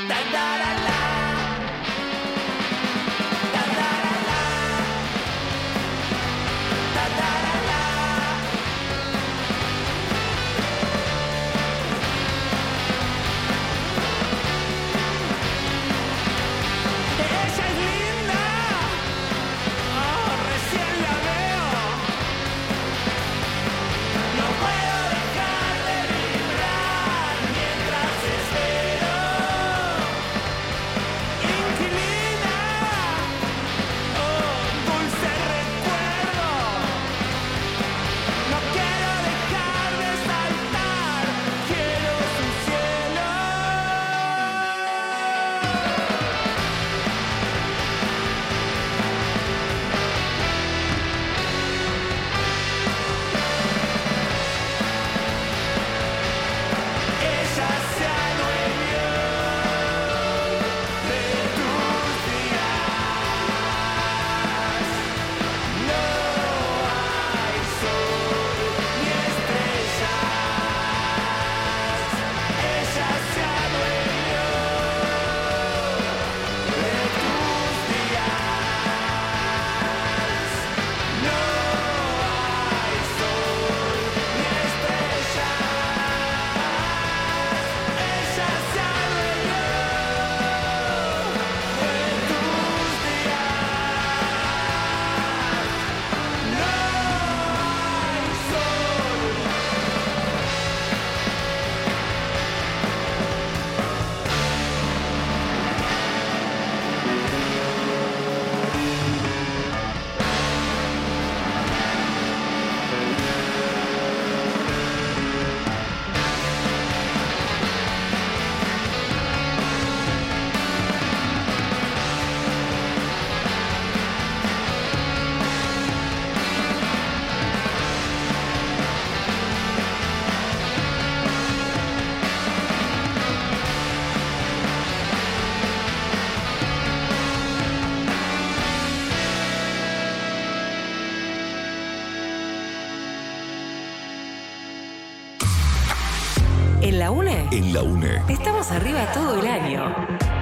¿En la UNE? En la UNE. Estamos arriba todo el año.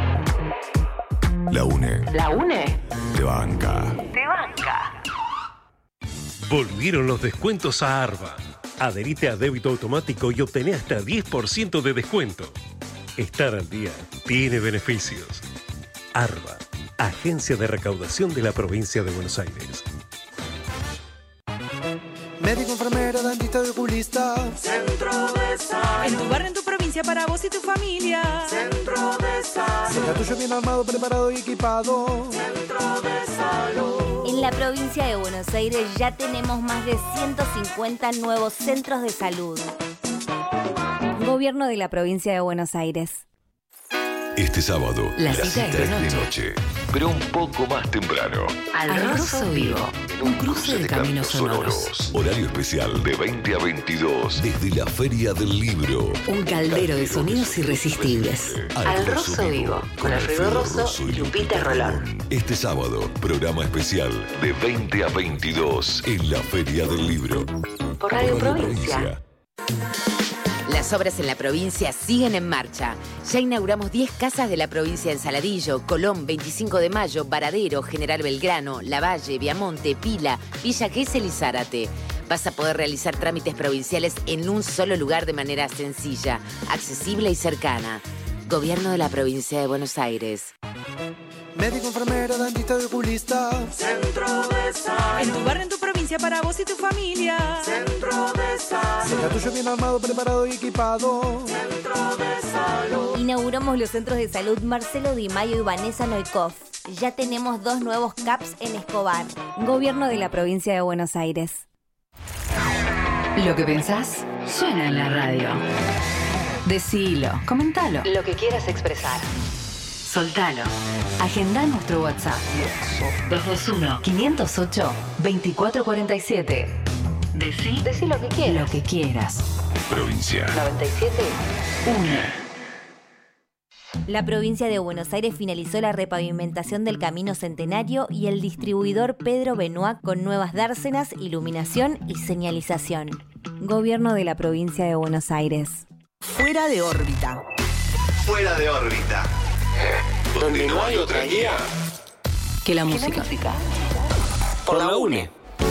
La UNE. ¿La UNE? Te banca. Te banca. Volvieron los descuentos a Arba. Adherite a débito automático y obtené hasta 10% de descuento. Estar al día tiene beneficios. Arba, Agencia de Recaudación de la Provincia de Buenos Aires. Médico, enfermero, dentista y oculista. Centro de Salud. En tu barrio, en tu provincia, para vos y tu familia. Centro de Salud. Cerca tuyo bien armado, preparado y equipado. Centro de Salud. En la provincia de Buenos Aires ya tenemos más de 150 nuevos centros de salud. Gobierno de la provincia de Buenos Aires. Este sábado, La cita es de noche, pero un poco más temprano. Al Rosso Vivo. Un cruce de caminos sonoros. Horario especial de 20 a 22 desde la Feria del Libro. Un caldero de sonidos irresistibles. Al Rosso Vivo. Con Alfredo Rosso y Lupita Rolón. Este sábado, programa especial de 20 a 22 en la Feria del Libro. Por Radio Provincia. Las obras en la provincia siguen en marcha. Ya inauguramos 10 casas de la provincia en Saladillo, Colón, 25 de Mayo, Varadero, General Belgrano, Lavalle, Viamonte, Pila, Villa Gesell y Zárate. Vas a poder realizar trámites provinciales en un solo lugar de manera sencilla, accesible y cercana. Gobierno de la provincia de Buenos Aires. Médico, enfermero, dentista y oculista. Centro de Salud. En tu barrio, en tu provincia, para vos y tu familia. Centro de Salud. Cerca tuyo bien armado, preparado y equipado. Centro de Salud. Inauguramos los centros de salud Marcelo Di Maio y Vanessa Noikov. Ya tenemos 2 nuevos CAPS en Escobar. Gobierno de la provincia de Buenos Aires. Lo que pensás suena en la radio. Decilo, comentalo. Lo que quieras expresar. Soltalo. Agendá nuestro WhatsApp. 221-508-2447. Decí lo que quieras. Lo que quieras. Provincia 97.1. La provincia de Buenos Aires finalizó la repavimentación del Camino Centenario y el distribuidor Pedro Benoit con nuevas dársenas, iluminación y señalización. Gobierno de la provincia de Buenos Aires. Fuera de órbita. Fuera de órbita. donde no hay otra guía Que la música. por la UNE.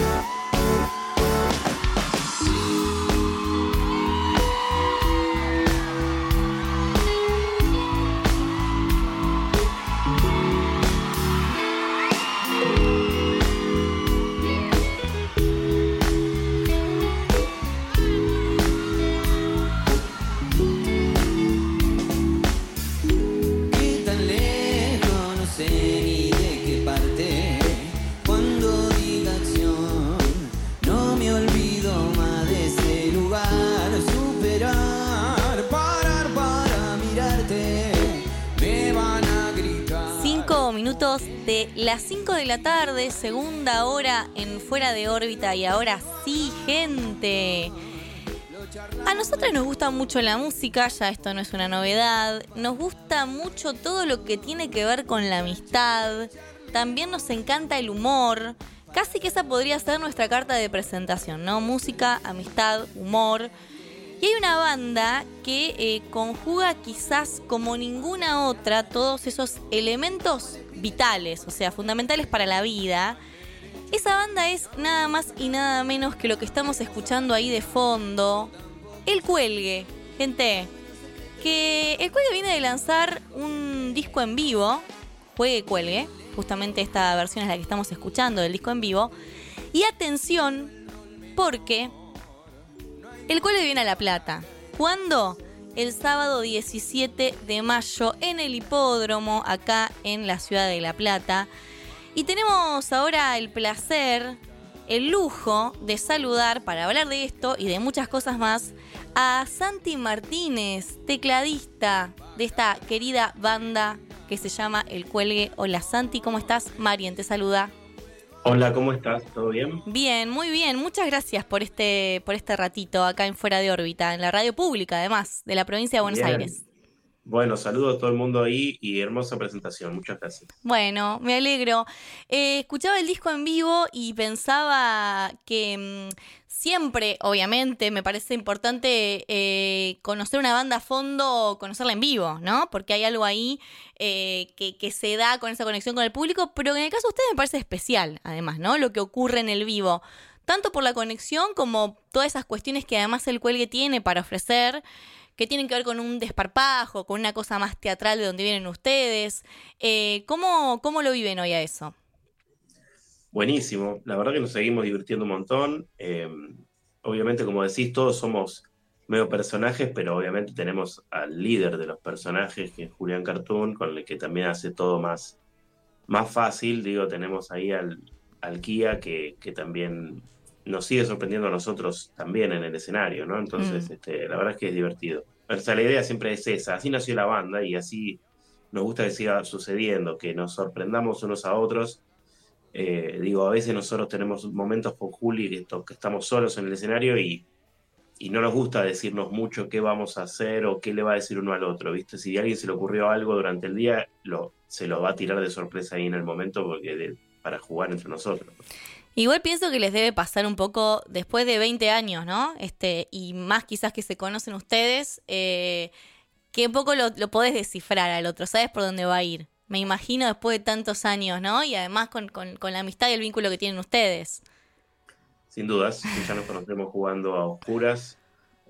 Qué tan lejos, no sé ni de qué parte. Cuando diga acción, no me olvido más de ese lugar. Superar, parar para mirarte. Me van a gritar. 5 minutos de las 5 de la tarde, segunda hora en Fuera de Órbita. Y ahora sí, gente. A nosotros nos gusta mucho la música, ya esto no es una novedad. Nos gusta mucho todo lo que tiene que ver con la amistad. También nos encanta el humor. Casi que esa podría ser nuestra carta de presentación, ¿no? Música, amistad, humor. Y hay una banda que conjuga quizás como ninguna otra todos esos elementos vitales, o sea, fundamentales para la vida. Esa banda es nada más y nada menos que lo que estamos escuchando ahí de fondo, El Cuelgue. Gente, que El Cuelgue viene de lanzar un disco en vivo, Juegue Cuelgue, justamente esta versión es la que estamos escuchando del disco en vivo. Y atención, porque El Cuelgue viene a La Plata. ¿Cuándo? El sábado 17 de mayo en el Hipódromo, acá en la ciudad de La Plata. Y tenemos ahora el placer, el lujo de saludar, para hablar de esto y de muchas cosas más, a Santi Martínez, tecladista de esta querida banda que se llama El Cuelgue. Hola Santi, ¿cómo estás? Marien te saluda. Hola, ¿cómo estás? ¿Todo bien? Bien, muy bien. Muchas gracias por este ratito acá en Fuera de Órbita, en la radio pública además, de la provincia de Buenos Bien. Aires. Bueno, saludos a todo el mundo ahí y hermosa presentación. Muchas gracias. Bueno, me alegro. Escuchaba el disco en vivo y pensaba que siempre, obviamente, me parece importante conocer una banda a fondo, conocerla en vivo, ¿no? Porque hay algo ahí que se da con esa conexión con el público, pero en el caso de ustedes me parece especial, además, ¿no? Lo que ocurre en el vivo, tanto por la conexión como todas esas cuestiones que además el Cuelgue tiene para ofrecer, que tienen que ver con un desparpajo, con una cosa más teatral de donde vienen ustedes. ¿Cómo lo viven hoy a eso? Buenísimo. La verdad que nos seguimos divirtiendo un montón. Obviamente, como decís, todos somos medio personajes, pero obviamente tenemos al líder de los personajes, que es Julián Cartoon, con el que también hace todo más fácil. Digo, tenemos ahí al Kia, que también nos sigue sorprendiendo a nosotros también en el escenario, ¿no? Entonces, la verdad es que es divertido. O sea, la idea siempre es esa. Así nació la banda y así nos gusta que siga sucediendo, que nos sorprendamos unos a otros. Digo, a veces nosotros tenemos momentos con Juli que estamos solos en el escenario y no nos gusta decirnos mucho qué vamos a hacer o qué le va a decir uno al otro, ¿viste? Si a alguien se le ocurrió algo durante el día, se lo va a tirar de sorpresa ahí en el momento para jugar entre nosotros. Igual pienso que les debe pasar un poco después de 20 años, ¿no? Y más quizás que se conocen ustedes, que un poco lo podés descifrar al otro, sabes por dónde va a ir. Me imagino después de tantos años, ¿no? Y además con la amistad y el vínculo que tienen ustedes. Sin dudas, ya nos conocemos jugando a oscuras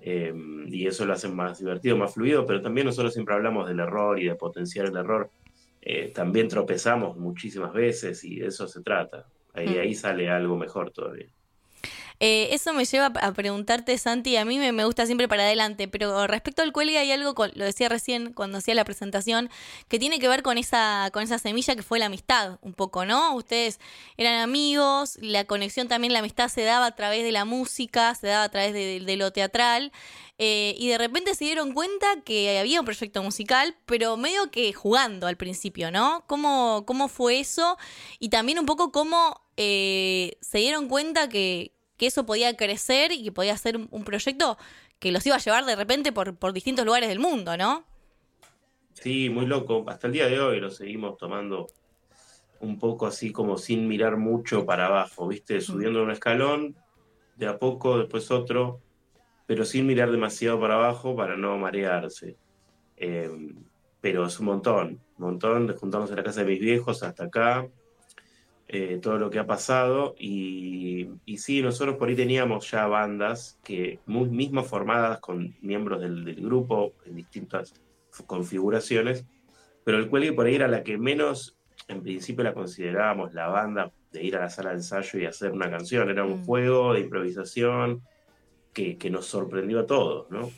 y eso lo hace más divertido, más fluido, pero también nosotros siempre hablamos del error y de potenciar el error. También tropezamos muchísimas veces y de eso se trata. Ahí sale algo mejor todavía. Eso me lleva a preguntarte, Santi, a mí me gusta siempre para adelante, pero respecto al Cuelgue hay algo, lo decía recién cuando hacía la presentación, que tiene que ver con esa semilla que fue la amistad, un poco, ¿no? Ustedes eran amigos, la conexión también, la amistad se daba a través de la música, se daba a través de lo teatral, y de repente se dieron cuenta que había un proyecto musical, pero medio que jugando al principio, ¿no? ¿Cómo fue eso? Y también un poco cómo se dieron cuenta que eso podía crecer y que podía ser un proyecto que los iba a llevar de repente por distintos lugares del mundo, ¿no? Sí, muy loco. Hasta el día de hoy lo seguimos tomando un poco así como sin mirar mucho para abajo, ¿viste? Subiendo un escalón, de a poco, después otro, pero sin mirar demasiado para abajo para no marearse. pero es un montón de juntarnos en la casa de mis viejos hasta acá, todo lo que ha pasado, y sí, nosotros por ahí teníamos ya bandas que mismas formadas con miembros del grupo en distintas configuraciones, pero el Cuelgue por ahí era la que menos, en principio la considerábamos la banda de ir a la sala de ensayo y hacer una canción, era un juego de improvisación que nos sorprendió a todos, ¿no?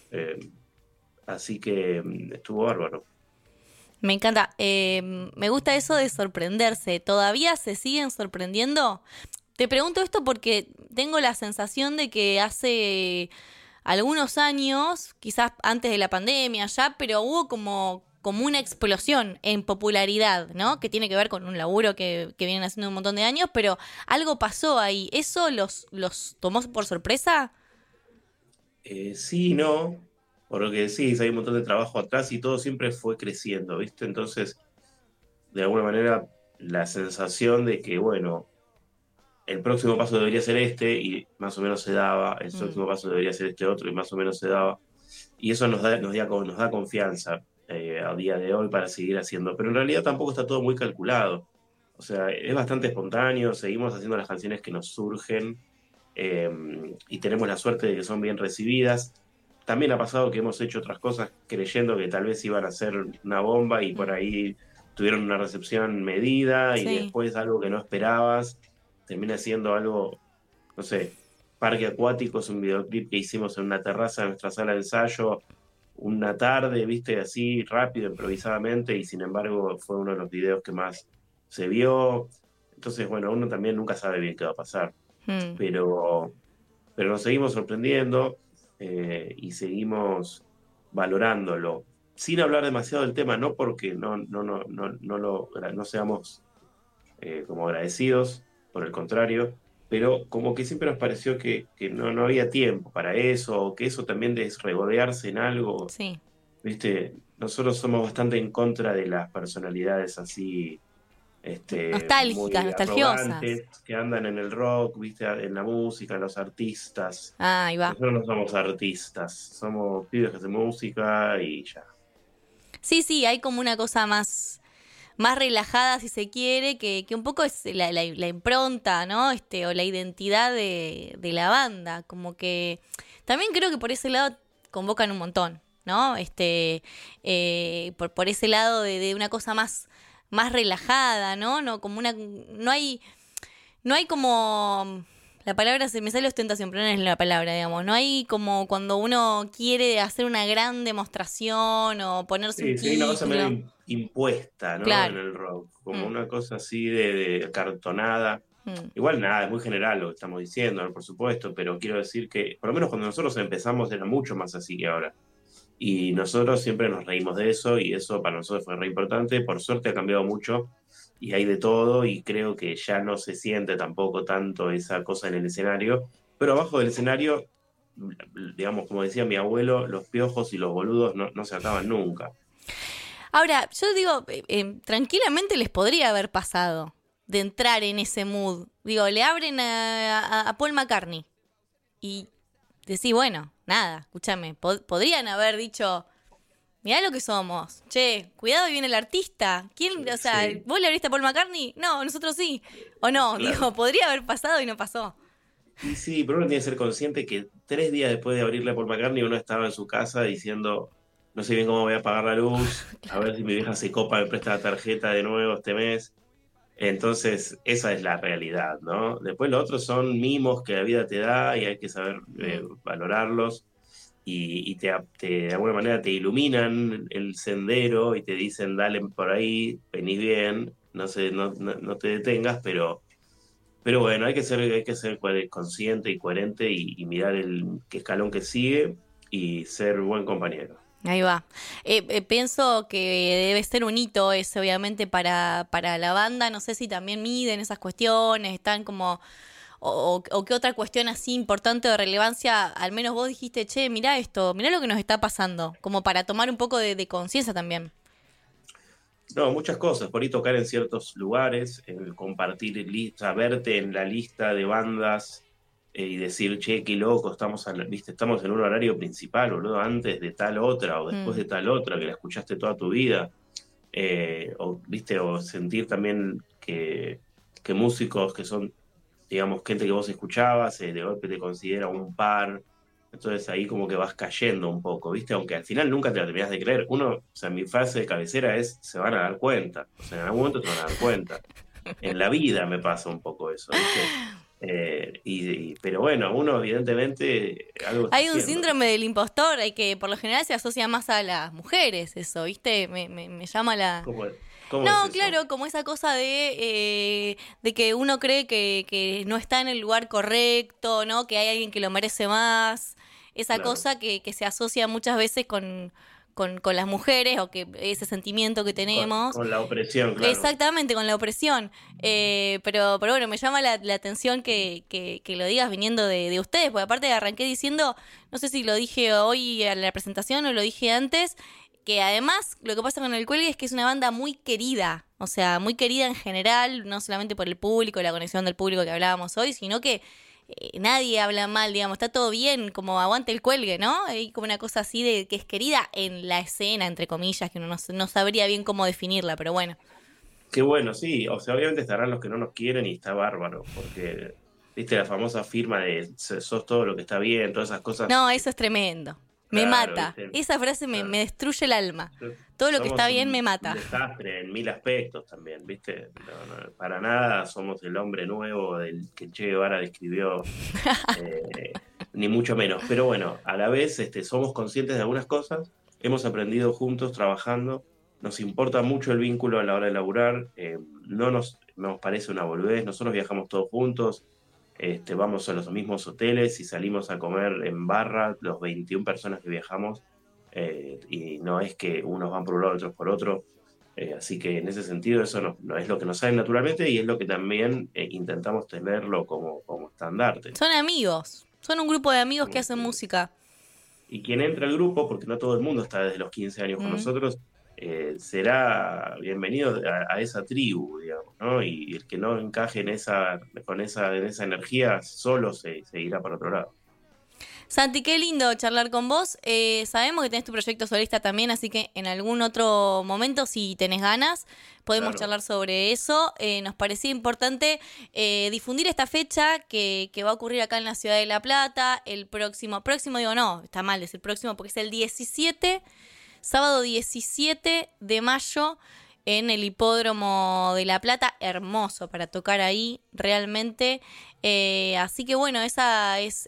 Así que estuvo bárbaro. Me encanta. Me gusta eso de sorprenderse. ¿Todavía se siguen sorprendiendo? Te pregunto esto porque tengo la sensación de que hace algunos años, quizás antes de la pandemia ya, pero hubo como una explosión en popularidad, ¿no? Que tiene que ver con un laburo que vienen haciendo un montón de años, pero algo pasó ahí. ¿Eso los tomó por sorpresa? Sí, no, por lo que decís, hay un montón de trabajo atrás y todo siempre fue creciendo, ¿viste? Entonces, de alguna manera, la sensación de que, bueno, el próximo paso debería ser este y más o menos se daba, el próximo paso debería ser este otro y más o menos se daba, y eso nos da confianza a día de hoy para seguir haciendo, pero en realidad tampoco está todo muy calculado, o sea, es bastante espontáneo, seguimos haciendo las canciones que nos surgen, y tenemos la suerte de que son bien recibidas. También ha pasado que hemos hecho otras cosas creyendo que tal vez iban a ser una bomba y por ahí tuvieron una recepción medida y después algo que no esperabas termina siendo algo, no sé, Parque Acuático es un videoclip que hicimos en una terraza de nuestra sala de ensayo una tarde, viste, así rápido, improvisadamente, y sin embargo fue uno de los videos que más se vio. Entonces, bueno, uno también nunca sabe bien qué va a pasar. Pero nos seguimos sorprendiendo y seguimos valorándolo, sin hablar demasiado del tema, no porque no seamos como agradecidos, por el contrario, pero como que siempre nos pareció que no había tiempo para eso, o que eso también de regodearse en algo, ¿viste? Nosotros somos bastante en contra de las personalidades así nostálgicas, nostalgiosas, que andan en el rock, viste, en la música, los artistas. Ahí va. Nosotros no somos artistas, somos pibes que hacen música y ya. Sí, hay como una cosa más relajada, si se quiere, que un poco es la impronta, ¿no? O la identidad de la banda. Como que también creo que por ese lado convocan un montón, ¿no? Por ese lado de una cosa más relajada, ¿no? No hay como, la palabra se me sale ostentación, pero no es la palabra, digamos. No hay como cuando uno quiere hacer una gran demostración o ponerse un título. Sí, una cosa medio impuesta, ¿no? Claro. En el rock, como una cosa así de cartonada. Igual nada, es muy general lo que estamos diciendo, ¿no? Por supuesto, pero quiero decir que, por lo menos cuando nosotros empezamos, era mucho más así que ahora. Y nosotros siempre nos reímos de eso, y eso para nosotros fue re importante. Por suerte ha cambiado mucho, y hay de todo, y creo que ya no se siente tampoco tanto esa cosa en el escenario. Pero abajo del escenario, digamos, como decía mi abuelo, los piojos y los boludos no se acaban nunca. Ahora, yo digo, tranquilamente les podría haber pasado de entrar en ese mood. Digo, le abren a Paul McCartney y decís, bueno, nada, escúchame, podrían haber dicho, mirá lo que somos, che, cuidado que viene el artista. ¿Quién? O sea, sí. ¿Vos le abriste a Paul McCartney? No, nosotros sí. ¿O no? Claro. Digo, podría haber pasado y no pasó. Sí, pero uno tiene que ser consciente que 3 días después de abrirle a Paul McCartney uno estaba en su casa diciendo, no sé bien cómo voy a pagar la luz, a ver si mi vieja se copa, me presta la tarjeta de nuevo este mes. Entonces, esa es la realidad, ¿no? Después los otros son mimos que la vida te da y hay que saber valorarlos, y de alguna manera te iluminan el sendero y te dicen, dale por ahí, venís bien, no te detengas, pero bueno, hay que ser consciente y coherente y mirar qué escalón que sigue y ser buen compañero. Ahí va. Pienso que debe ser un hito ese, obviamente, para la banda. No sé si también miden esas cuestiones, están como... O qué otra cuestión así importante o de relevancia, al menos vos dijiste, che, mirá esto, mirá lo que nos está pasando, como para tomar un poco de conciencia también. No, muchas cosas, por ahí tocar en ciertos lugares, el compartir verte en la lista de bandas y decir, che, qué loco, ¿viste? Estamos en un horario principal, boludo, antes de tal otra o después de tal otra que la escuchaste toda tu vida. ¿Viste? O sentir también que músicos que son, digamos, gente que vos escuchabas, de golpe te considera un par. Entonces ahí como que vas cayendo un poco, ¿viste? Aunque al final nunca te la terminás de creer. O sea, mi frase de cabecera es, se van a dar cuenta. O sea, en algún momento se van a dar cuenta. En la vida me pasa un poco eso, ¿viste? Pero bueno, uno evidentemente algo hay un síndrome del impostor, que por lo general se asocia más a las mujeres, eso, ¿viste? Me llama la... ¿Cómo no, es eso? claro, como esa cosa de que uno cree que no está en el lugar correcto, ¿no? Que hay alguien que lo merece más. Esa Claro. cosa que se asocia muchas veces con las mujeres, o que ese sentimiento que tenemos. Con la opresión, claro. Exactamente, con la opresión. Pero bueno, me llama la atención que lo digas viniendo de ustedes, porque aparte arranqué diciendo, no sé si lo dije hoy en la presentación o lo dije antes, que además lo que pasa con El Cuelgue es que es una banda muy querida, o sea, muy querida en general, no solamente por el público, la conexión del público que hablábamos hoy, sino que nadie habla mal, digamos, está todo bien, como aguante El Cuelgue, ¿no? Hay como una cosa así de que es querida en la escena, entre comillas, que uno no sabría bien cómo definirla, pero bueno. Qué bueno, sí. O sea, obviamente estarán los que no nos quieren y está bárbaro, porque, viste, la famosa firma de sos todo lo que está bien, todas esas cosas. No, eso es tremendo. Me Claro, mata. ¿viste? Esa frase me destruye el alma. Todo lo que Somos está bien un me mata. desastre en 1000 aspectos también, ¿viste? No, para nada somos el hombre nuevo del que Che Guevara describió, ni mucho menos. Pero bueno, a la vez somos conscientes de algunas cosas, hemos aprendido juntos trabajando, nos importa mucho el vínculo a la hora de laburar, no nos parece una boludez, nosotros viajamos todos juntos, vamos a los mismos hoteles y salimos a comer en barra, los 21 personas que viajamos, y no es que unos van por un lado, otros por otro, así que en ese sentido eso no es lo que nos sale naturalmente y es lo que también intentamos tenerlo como estandarte. Son amigos. Son un grupo de amigos que hacen música. Y quien entra al grupo, porque no todo el mundo está desde los 15 años con nosotros, será bienvenido a esa tribu, digamos, ¿no? Y el que no encaje en esa energía solo se irá para otro lado. Santi, qué lindo charlar con vos. Sabemos que tenés tu proyecto solista también, así que en algún otro momento, si tenés ganas, podemos charlar sobre eso. Nos parecía importante difundir esta fecha que va a ocurrir acá en la ciudad de La Plata. El próximo digo no, está mal decir próximo, porque es el 17, sábado 17 de mayo, en el Hipódromo de La Plata. Hermoso para tocar ahí, realmente. Así que bueno, esa es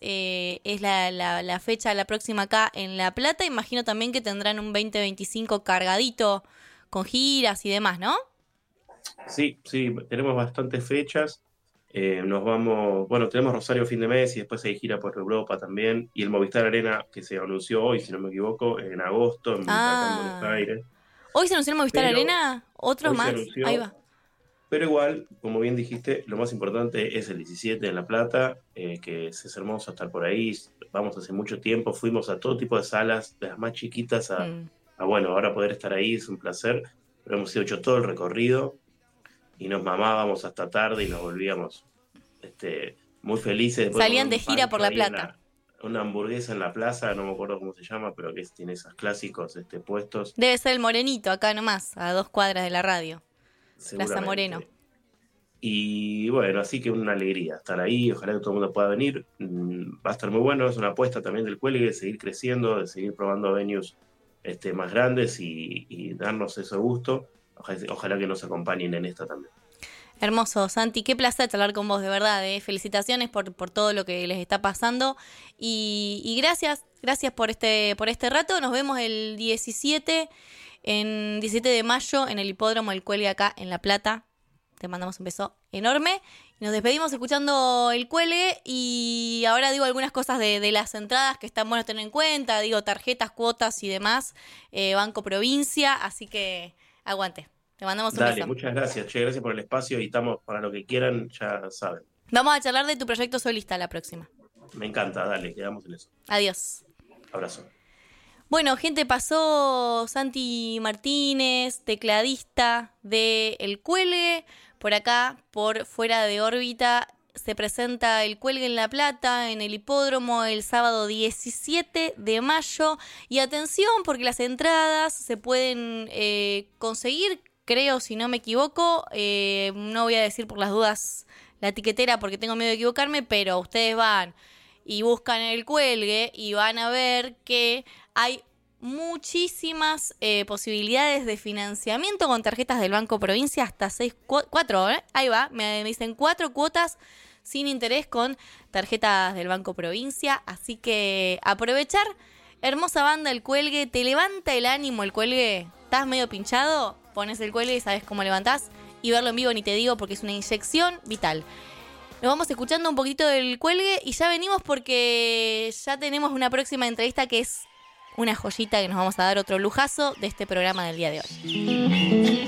la fecha, la próxima acá en La Plata. Imagino también que tendrán un 2025 cargadito con giras y demás, ¿no? Sí, tenemos bastantes fechas. Nos vamos, tenemos Rosario fin de mes y después hay gira por Europa también. Y el Movistar Arena, que se anunció hoy, si no me equivoco, en agosto, acá en Buenos Aires. ¿Hoy se anunció el Movistar Arena? ¿Otros más? Ahí va. Pero igual, como bien dijiste, lo más importante es el 17 en La Plata, que es hermoso estar por ahí. Vamos hace mucho tiempo, fuimos a todo tipo de salas, de las más chiquitas a ahora poder estar ahí es un placer. Pero hemos hecho todo el recorrido y nos mamábamos hasta tarde y nos volvíamos muy felices. Después salían de gira por La Plata. Una hamburguesa en la plaza, no me acuerdo cómo se llama, pero que tiene esos clásicos puestos. Debe ser el Morenito, acá nomás, a 2 cuadras de la radio. Plaza Moreno. Y bueno, así que una alegría estar ahí, ojalá que todo el mundo pueda venir. Va a estar muy bueno, es una apuesta también del Cuelgue de seguir creciendo, de seguir probando venues más grandes y darnos ese gusto. Ojalá que nos acompañen en esta también. Hermoso, Santi, qué placer charlar con vos, de verdad, Felicitaciones por todo lo que les está pasando y gracias por este rato. Nos vemos el 17 de mayo en el Hipódromo El Cuelgue acá en La Plata. Te mandamos un beso enorme. Nos despedimos escuchando El Cuelgue y ahora digo algunas cosas de las entradas que están buenas tener en cuenta. Digo tarjetas, cuotas y demás, Banco Provincia, así que aguante. Te mandamos un beso. Dale, muchas gracias, Che, gracias por el espacio y estamos para lo que quieran, ya saben. Vamos a charlar de tu proyecto solista la próxima. Me encanta, dale, quedamos en eso. Adiós. Abrazo. Bueno, gente, pasó Santi Martínez, tecladista de El Cuelgue, por acá, por Fuera de Órbita. se presenta el Cuelgue en La Plata, en el Hipódromo, el sábado 17 de mayo. Y atención, porque las entradas se pueden conseguir, creo, si no me equivoco. No voy a decir por las dudas la etiquetera porque tengo miedo de equivocarme, pero ustedes van y buscan el Cuelgue y van a ver que hay muchísimas posibilidades de financiamiento con tarjetas del Banco Provincia, hasta 4, ahí va, me dicen 4 cuotas sin interés con tarjetas del Banco Provincia, así que aprovechar. Hermosa banda el Cuelgue, te levanta el ánimo el Cuelgue, estás medio pinchado, pones el Cuelgue y sabes cómo levantás, y verlo en vivo ni te digo porque es una inyección vital. Nos vamos escuchando un poquito del Cuelgue y ya venimos porque ya tenemos una próxima entrevista que es una joyita que nos vamos a dar otro lujazo de este programa del día de hoy.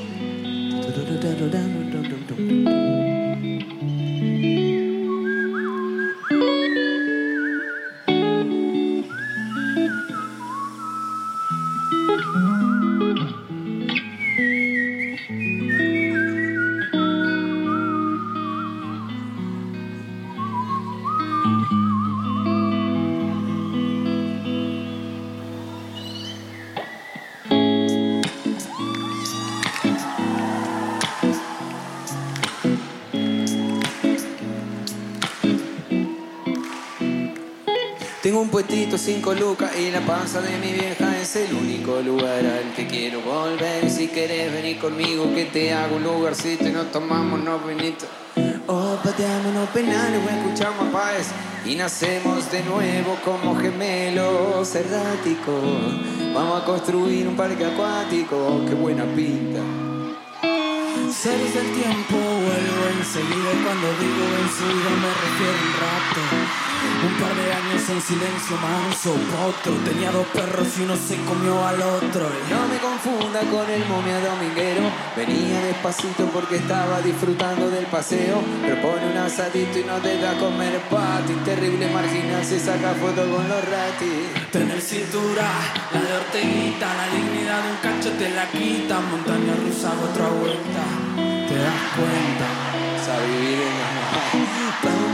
Tengo un puestito 5 lucas y la panza de mi vieja es el único lugar al que quiero volver. Si querés venir conmigo que te hago un lugarcito y nos tomamos unos vinitos. O pateamos unos penales o escuchamos a Páez y nacemos de nuevo como gemelos erráticos. Vamos a construir un parque acuático, qué buena pinta. Seres del tiempo, vuelvo enseguida y cuando digo vencido me refiero un rato. Un par de años en silencio manso, potro. Tenía 2 perros y uno se comió al otro. No me confunda con el momia dominguero. Venía despacito porque estaba disfrutando del paseo. Propone un asadito y no te da a comer pati. Terrible marginal, se saca foto con los ratis. Tener cintura, la de Orteguita. La dignidad de un cacho te la quita. Montaña rusa, otra vuelta. Te das cuenta, sabe vivir en la...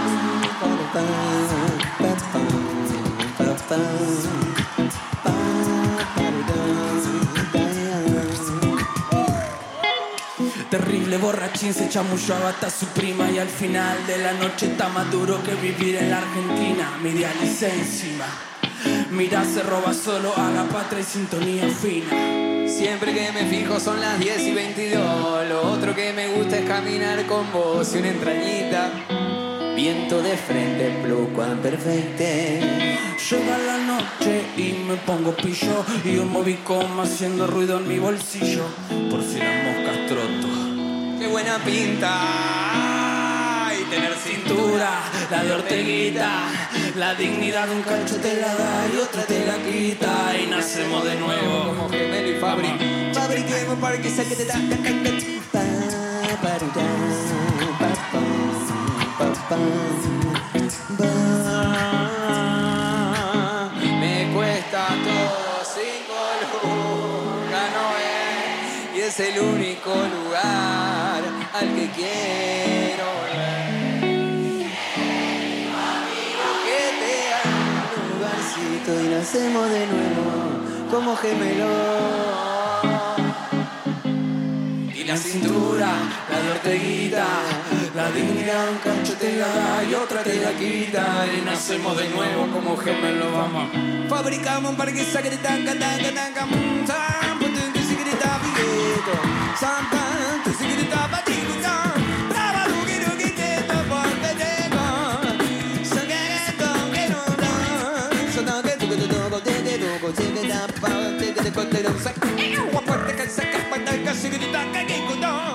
Terrible borrachín se chamullaba hasta su prima y al final de la noche está más duro que vivir en la Argentina. Mi diálisis encima, mira se roba solo a la patria y sintonía fina. Siempre que me fijo son las 10:22. Lo otro que me gusta es caminar con vos y una entrañita. Viento de frente, Pluscuam perfecte. Llega la noche y me pongo pillo y un movicom haciendo ruido en mi bolsillo. Por si las moscas troto. ¡Qué buena pinta! Y tener cintura, la de Orteguita. La dignidad de un cacho te la da y otra te la quita. Y nacemos de nuevo como gemelo y Fabri. Fabriquemos para que saque de ta. Me cuesta todo 5 lucas, no es, y es el único lugar al que quiero volver. Que te haga un lugarcito y nacemos de nuevo como gemelos. Y la cintura, la de Orteguita, la dignidad un cacho te la da y otra te la quita. Y nacemos de nuevo como gemelos, vamos. Fabricamos un parque saque de tanca, tanca, tanca. Sam, putin, que sigrita, billeto. Sam, pan, que sigrita, batiguta. Brava, luguero, que te topo, te tengo. Sangueto, que no da. Sotan, que tu, que te toco, te toco, te que da, pa, te que te cote, no saca. Guapo, que saca, pata, que sigrita, que cuidó.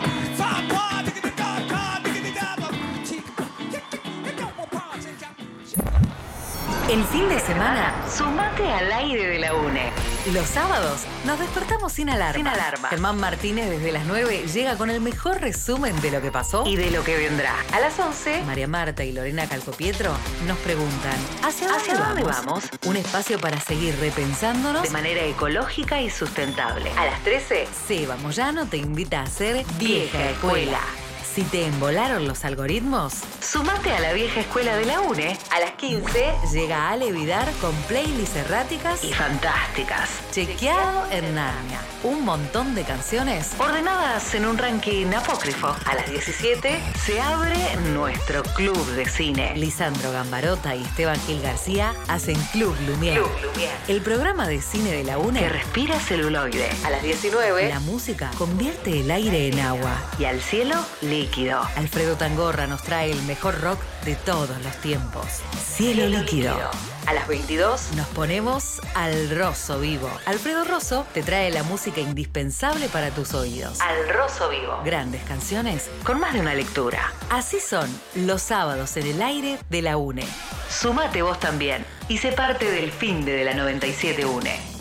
El fin de semana, sumate al aire de la UNE. Los sábados nos despertamos sin alarma. Germán Martínez desde las 9 llega con el mejor resumen de lo que pasó y de lo que vendrá. A las 11, María Marta y Lorena Calcopietro nos preguntan ¿Hacia dónde vamos? Un espacio para seguir repensándonos de manera ecológica y sustentable. A las 13, Seba Moyano te invita a ser Vieja Escuela. Si te embolaron los algoritmos, sumate a la vieja escuela de la UNE. A las 15 llega Ale Vidar con playlists erráticas y fantásticas. Chequeado en Narnia. Un montón de canciones ordenadas en un ranking apócrifo. A las 17 se abre nuestro club de cine. Lisandro Gambarota y Esteban Gil García hacen Club Lumière. El programa de cine de la UNE que respira celuloide. A las 19 la música convierte el aire en agua y al cielo líquido. Alfredo Tangorra nos trae el mejor rock de todos los tiempos. Cielo líquido. A las 22 nos ponemos al Rosso Vivo. Alfredo Rosso te trae la música indispensable para tus oídos. Al Rosso Vivo. Grandes canciones con más de una lectura. Así son los sábados en el aire de la UNE. Sumate vos también y sé parte del finde de la 97 UNE.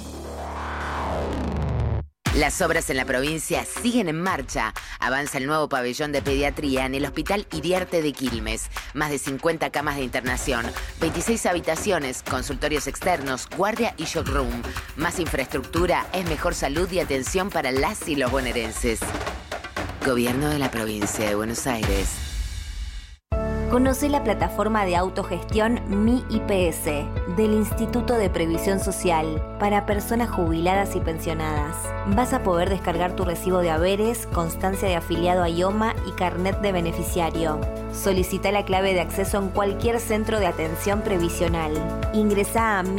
Las obras en la provincia siguen en marcha. Avanza el nuevo pabellón de pediatría en el Hospital Iriarte de Quilmes. Más de 50 camas de internación, 26 habitaciones, consultorios externos, guardia y shock room. Más infraestructura es mejor salud y atención para las y los bonaerenses. Gobierno de la Provincia de Buenos Aires. Conoce la plataforma de autogestión Mi IPS del Instituto de Previsión Social para personas jubiladas y pensionadas. Vas a poder descargar tu recibo de haberes, constancia de afiliado a IOMA y carnet de beneficiario. Solicita la clave de acceso en cualquier centro de atención previsional. Ingresá a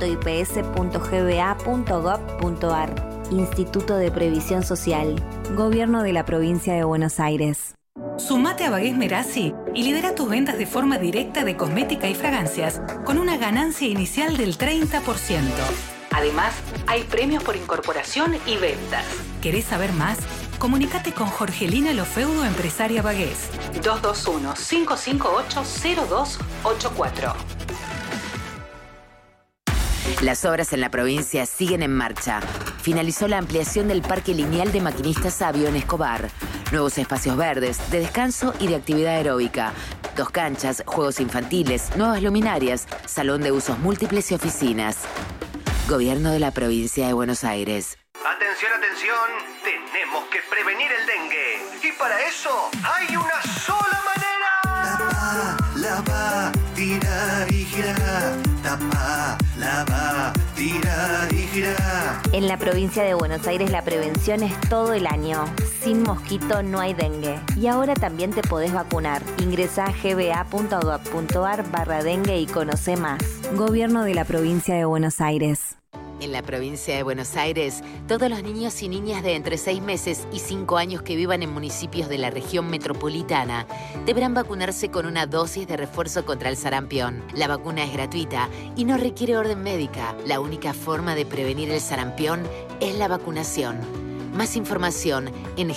mi.ips.gba.gov.ar. Instituto de Previsión Social. Gobierno de la Provincia de Buenos Aires. Sumate a Bagués Merazzi y lidera tus ventas de forma directa de cosmética y fragancias con una ganancia inicial del 30%. Además, hay premios por incorporación y ventas. ¿Querés saber más? Comunícate con Jorgelina Lofeudo, empresaria Bagués. 221-558-0284. Las obras en la provincia siguen en marcha. Finalizó la ampliación del Parque Lineal de Maquinista Sabio en Escobar. Nuevos espacios verdes, de descanso y de actividad aeróbica. 2 canchas, juegos infantiles, nuevas luminarias, salón de usos múltiples y oficinas. Gobierno de la Provincia de Buenos Aires. Atención, atención, tenemos que prevenir el dengue. Y para eso hay una sola manera. Tapa, lava, tirar y girar. Tapa, lava, tirar y girar. En la provincia de Buenos Aires la prevención es todo el año. Sin mosquito no hay dengue. Y ahora también te podés vacunar. Ingresá a gba.gov.ar/dengue y conocé más. Gobierno de la Provincia de Buenos Aires. En la provincia de Buenos Aires, todos los niños y niñas de entre 6 meses y 5 años que vivan en municipios de la región metropolitana deberán vacunarse con una dosis de refuerzo contra el sarampión. La vacuna es gratuita y no requiere orden médica. La única forma de prevenir el sarampión es la vacunación. Más información en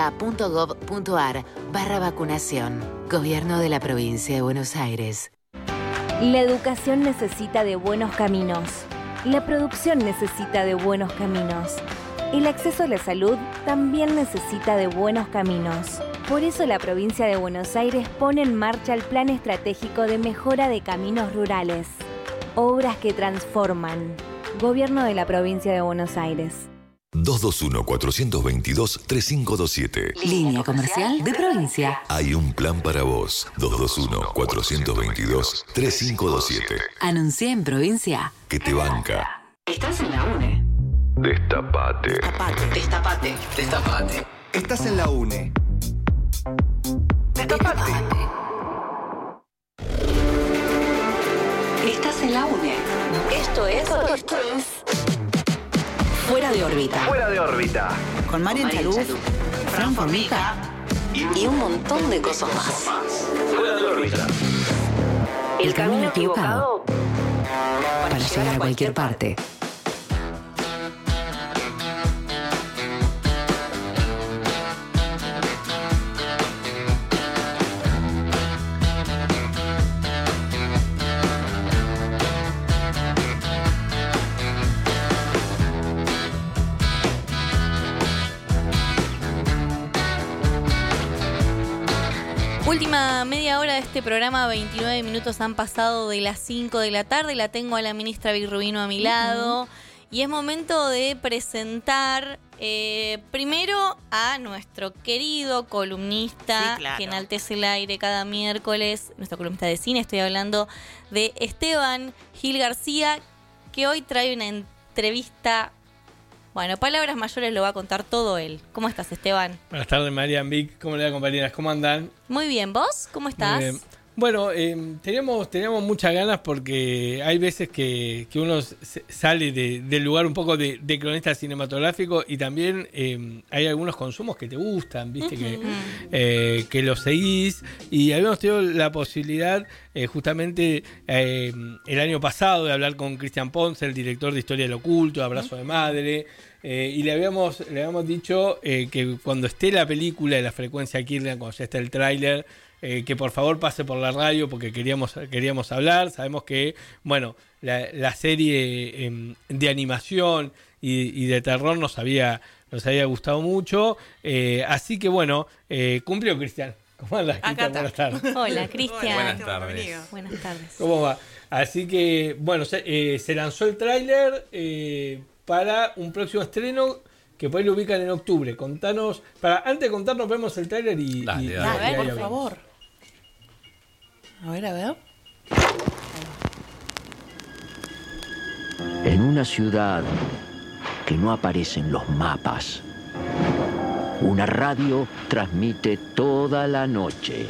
gba.gov.ar/vacunación. Gobierno de la Provincia de Buenos Aires. La educación necesita de buenos caminos. La producción necesita de buenos caminos. El acceso a la salud también necesita de buenos caminos. Por eso la provincia de Buenos Aires pone en marcha el Plan Estratégico de Mejora de Caminos Rurales. Obras que transforman. Gobierno de la Provincia de Buenos Aires. 221-422-3527. Línea comercial de provincia. Hay un plan para vos. 221-422-3527. Anuncié en provincia. Que te banca. Estás en la UNE. Destapate. Destapate. Destapate. Estás en la UNE. Destapate. Estás en la UNE. Esto es Fuera de órbita. Fuera de órbita. Con Marian Chaluf, Fran Formica y un montón de cosas más. Fuera de órbita. El camino equivocado para llegar a cualquier parte. Última media hora de este programa, 29 minutos han pasado de las 5 de la tarde. La tengo a la ministra Vic Rubino a mi lado. Y es momento de presentar Primero a nuestro querido columnista Sí, claro. que enaltece el aire cada miércoles, nuestro columnista de cine. Estoy hablando de Esteban Gil García, que hoy trae una entrevista. Bueno, palabras mayores lo va a contar todo él. ¿Cómo estás, Esteban? Buenas tardes, Marian, Vic. ¿Cómo le va, compañeras? ¿Cómo andan? Muy bien, ¿vos? ¿Cómo estás? Muy bien. Bueno, teníamos muchas ganas porque hay veces que uno sale del lugar un poco de cronista cinematográfico y también hay algunos consumos que te gustan, viste, que los seguís, y habíamos tenido la posibilidad justamente el año pasado de hablar con Cristian Ponce, el director de Historia del Oculto, Abrazo de Madre, y le habíamos dicho que cuando esté la película de La Frecuencia Kirlian, cuando ya esté el tráiler, que por favor pase por la radio porque queríamos hablar. Sabemos que, bueno, la serie de animación y de terror nos había gustado mucho. Así que, bueno, cumplió Cristian. ¿Cómo andas, Cristian? Buenas tardes. Hola, Cristian. Buenas tardes. Buenas tardes. ¿Cómo va? Así que, bueno, se lanzó el tráiler para un próximo estreno que por ahí lo ubican en octubre. Contanos, antes de contarnos, vemos el tráiler y A ver, por favor. A ver. En una ciudad que no aparece en los mapas, una radio transmite toda la noche.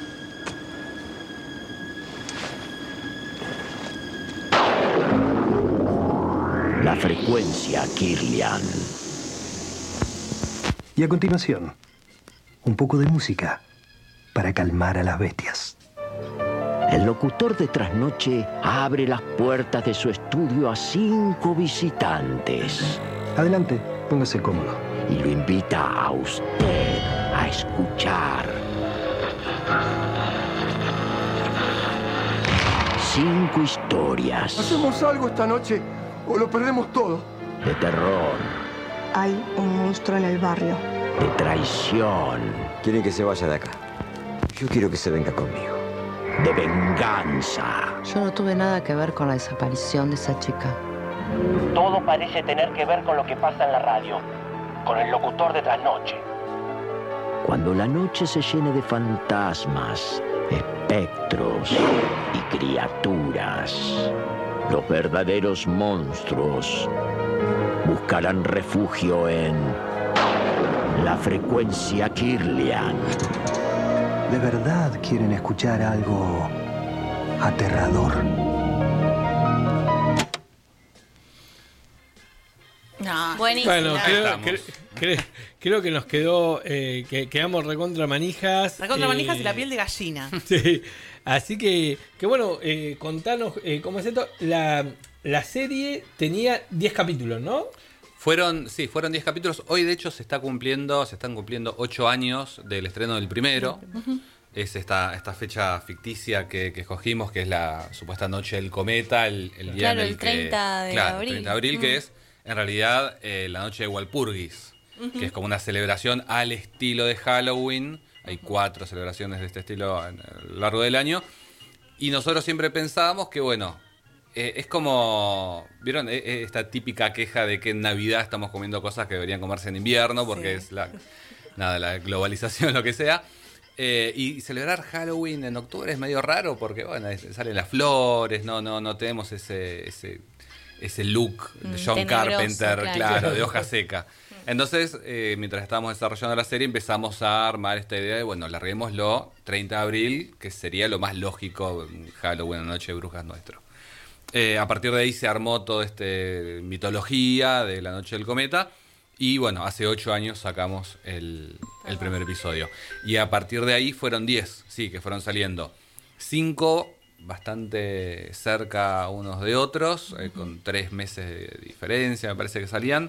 La Frecuencia Kirlian. Y a continuación, un poco de música para calmar a las bestias. El locutor de Trasnoche abre las puertas de su estudio a 5 visitantes. Adelante, póngase cómodo. Y lo invita a usted a escuchar 5 historias ¿Hacemos algo esta noche o lo perdemos todo? de terror, Hay un monstruo en el barrio. de traición, Quieren que se vaya de acá. Yo quiero que se venga conmigo. de venganza. Yo no tuve nada que ver con la desaparición de esa chica. Todo parece tener que ver con lo que pasa en la radio, con el locutor de Trasnoche. Cuando la noche se llene de fantasmas, espectros y criaturas, los verdaderos monstruos buscarán refugio en La Frecuencia Kirlian. ¿De verdad quieren escuchar algo aterrador? No. Buenísimo. Bueno, creo que nos quedó, que quedamos recontra manijas. Recontra manijas y la piel de gallina. Sí. Así que bueno, contanos cómo es esto. La serie tenía 10 capítulos, ¿no? Fueron 10 capítulos. Hoy, de hecho, se están cumpliendo 8 años del estreno del primero. Es esta fecha ficticia que escogimos, que es la supuesta noche del cometa, el día en el 30 de que, abril. El 30 de abril, que es, en realidad, la noche de Walpurgis, que es como una celebración al estilo de Halloween. Hay 4 celebraciones de este estilo a lo largo del año. Y nosotros siempre pensábamos que, bueno, es como, ¿vieron? Esta típica queja de que en Navidad estamos comiendo cosas que deberían comerse en invierno porque es la globalización, lo que sea. Y celebrar Halloween en octubre es medio raro porque, bueno, salen las flores, no tenemos ese look de John tenebroso, Carpenter, claro. de hoja seca. Entonces, mientras estábamos desarrollando la serie, empezamos a armar esta idea de, bueno, larguémoslo 30 de abril, que sería lo más lógico, Halloween, Noche de Brujas nuestro. A partir de ahí se armó toda esta mitología de la Noche del Cometa. Y bueno, hace 8 años sacamos el primer episodio. Y a partir de ahí fueron 10, sí, que fueron saliendo. 5 bastante cerca unos de otros, con 3 meses de diferencia, me parece que salían.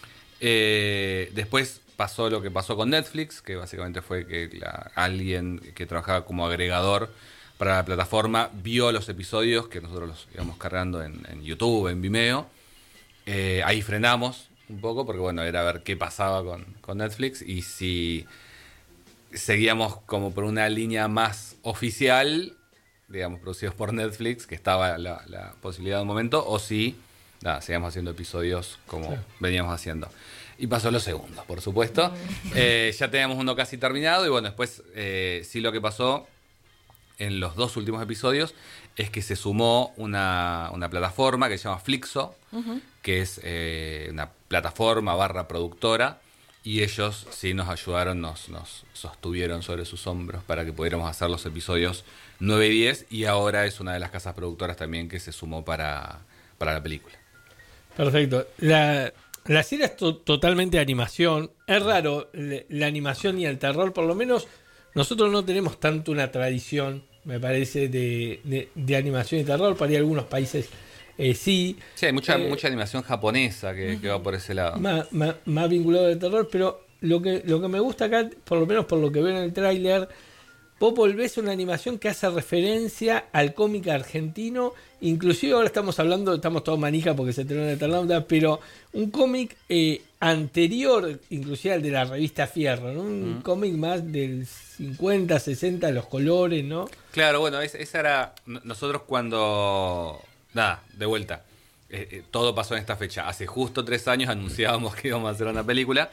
Después pasó lo que pasó con Netflix, que básicamente fue que alguien que trabajaba como agregador para la plataforma vio los episodios que nosotros los íbamos cargando en YouTube, en Vimeo. Ahí frenamos un poco porque, bueno, era ver qué pasaba con Netflix y si seguíamos como por una línea más oficial, digamos, producidos por Netflix, que estaba la posibilidad de un momento, o si seguíamos haciendo episodios como veníamos haciendo. Y pasó lo segundo, por supuesto. Ya teníamos uno casi terminado y bueno, después sí lo que pasó en los 2 últimos episodios es que se sumó una plataforma que se llama Flixo, que es una plataforma / productora, y ellos sí nos ayudaron, nos sostuvieron sobre sus hombros para que pudiéramos hacer los episodios 9 y 10, y ahora es una de las casas productoras también que se sumó para la película. Perfecto. La serie es totalmente animación. Es raro la animación y el terror, por lo menos nosotros no tenemos tanto una tradición, me parece, de animación y terror. Para algunos países sí. Sí, hay mucha animación japonesa que va por ese lado. Más vinculado al terror, pero lo que me gusta acá, por lo menos por lo que veo en el tráiler, vos volvés a una animación que hace referencia al cómic argentino. Inclusive ahora estamos todos manija porque se estrenó en Eternauta, pero un cómic anterior, inclusive al de la revista Fierro, ¿no? Un cómic más del 50, 60, los colores, ¿no? Claro, bueno, esa era... Nosotros cuando... Nada, de vuelta. Todo pasó en esta fecha. Hace justo 3 años anunciábamos que íbamos a hacer una película.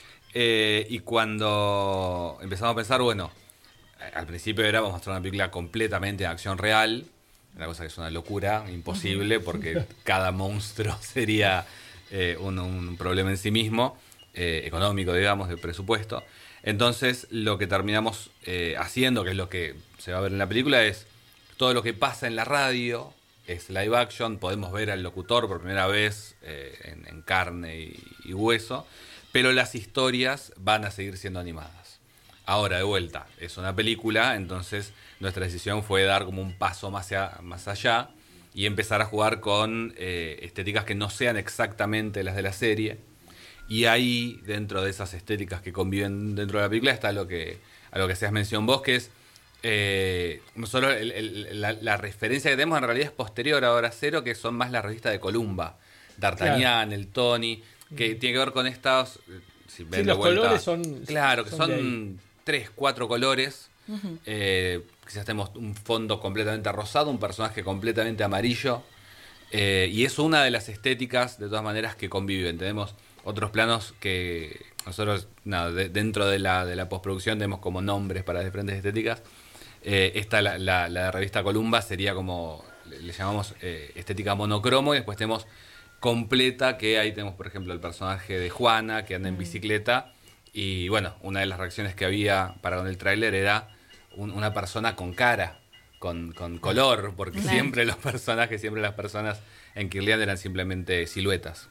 Y cuando empezamos a pensar, bueno, al principio vamos a hacer una película completamente de acción real. Una cosa que es una locura, imposible, porque cada monstruo sería un problema en sí mismo, económico, digamos, de presupuesto. Entonces, lo que terminamos haciendo, que es lo que se va a ver en la película, es todo lo que pasa en la radio, es live action, podemos ver al locutor por primera vez en carne y hueso, pero las historias van a seguir siendo animadas. Ahora, de vuelta, es una película, entonces nuestra decisión fue dar como un paso más allá y empezar a jugar con estéticas que no sean exactamente las de la serie. Y ahí, dentro de esas estéticas que conviven dentro de la película, está a lo que hacías mención vos, que es nosotros la referencia que tenemos en realidad es posterior a Hora Cero, que son más la revista de Columba, D'Artagnan, el Tony, que tiene que ver con estas... Si ven los vuelta, colores son... Claro, que son 3, 4 colores. Quizás tenemos un fondo completamente rosado, un personaje completamente amarillo. Y es una de las estéticas, de todas maneras, que conviven. Tenemos otros planos que nosotros, dentro de la postproducción, tenemos como nombres para diferentes estéticas. Esta, la revista Columba, sería como, le llamamos estética monocromo, y después tenemos completa, que ahí tenemos, por ejemplo, el personaje de Juana, que anda en bicicleta, y bueno, una de las reacciones que había para con el tráiler era una persona con cara, con color, porque siempre los personajes, siempre las personas en Kirlian eran simplemente siluetas.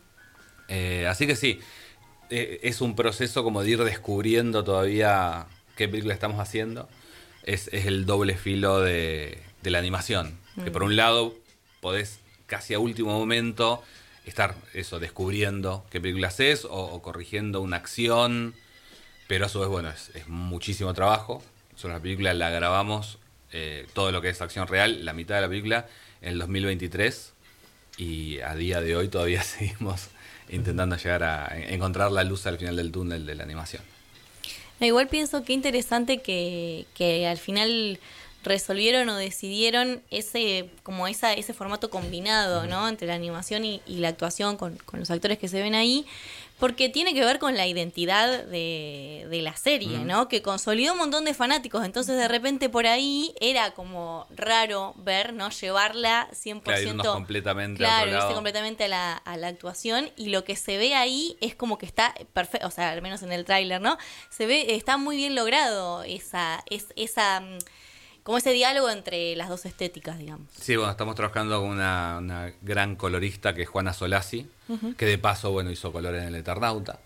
Así que sí, es un proceso como de ir descubriendo todavía qué película estamos haciendo. Es el doble filo de la animación, que por un lado podés casi a último momento estar descubriendo qué películas es o corrigiendo una acción, pero a su vez, bueno, es muchísimo trabajo. Nosotros la película la grabamos, todo lo que es acción real, la mitad de la película, en el 2023, y a día de hoy todavía seguimos intentando llegar a encontrar la luz al final del túnel de la animación. Igual pienso que interesante que al final resolvieron o decidieron ese formato combinado, ¿no? Entre la animación y la actuación con los actores que se ven ahí, porque tiene que ver con la identidad de la serie, ¿no? Que consolidó un montón de fanáticos, entonces de repente por ahí era como raro ver, ¿no? Llevarla 100%, claro, completamente completamente a la actuación, y lo que se ve ahí es como que está perfecto, o sea, al menos en el tráiler, ¿no? Se ve, está muy bien logrado esa como ese diálogo entre las dos estéticas, digamos. Sí, bueno, estamos trabajando con una gran colorista que es Juana Solasi, que de paso, bueno, hizo color en el Eternauta.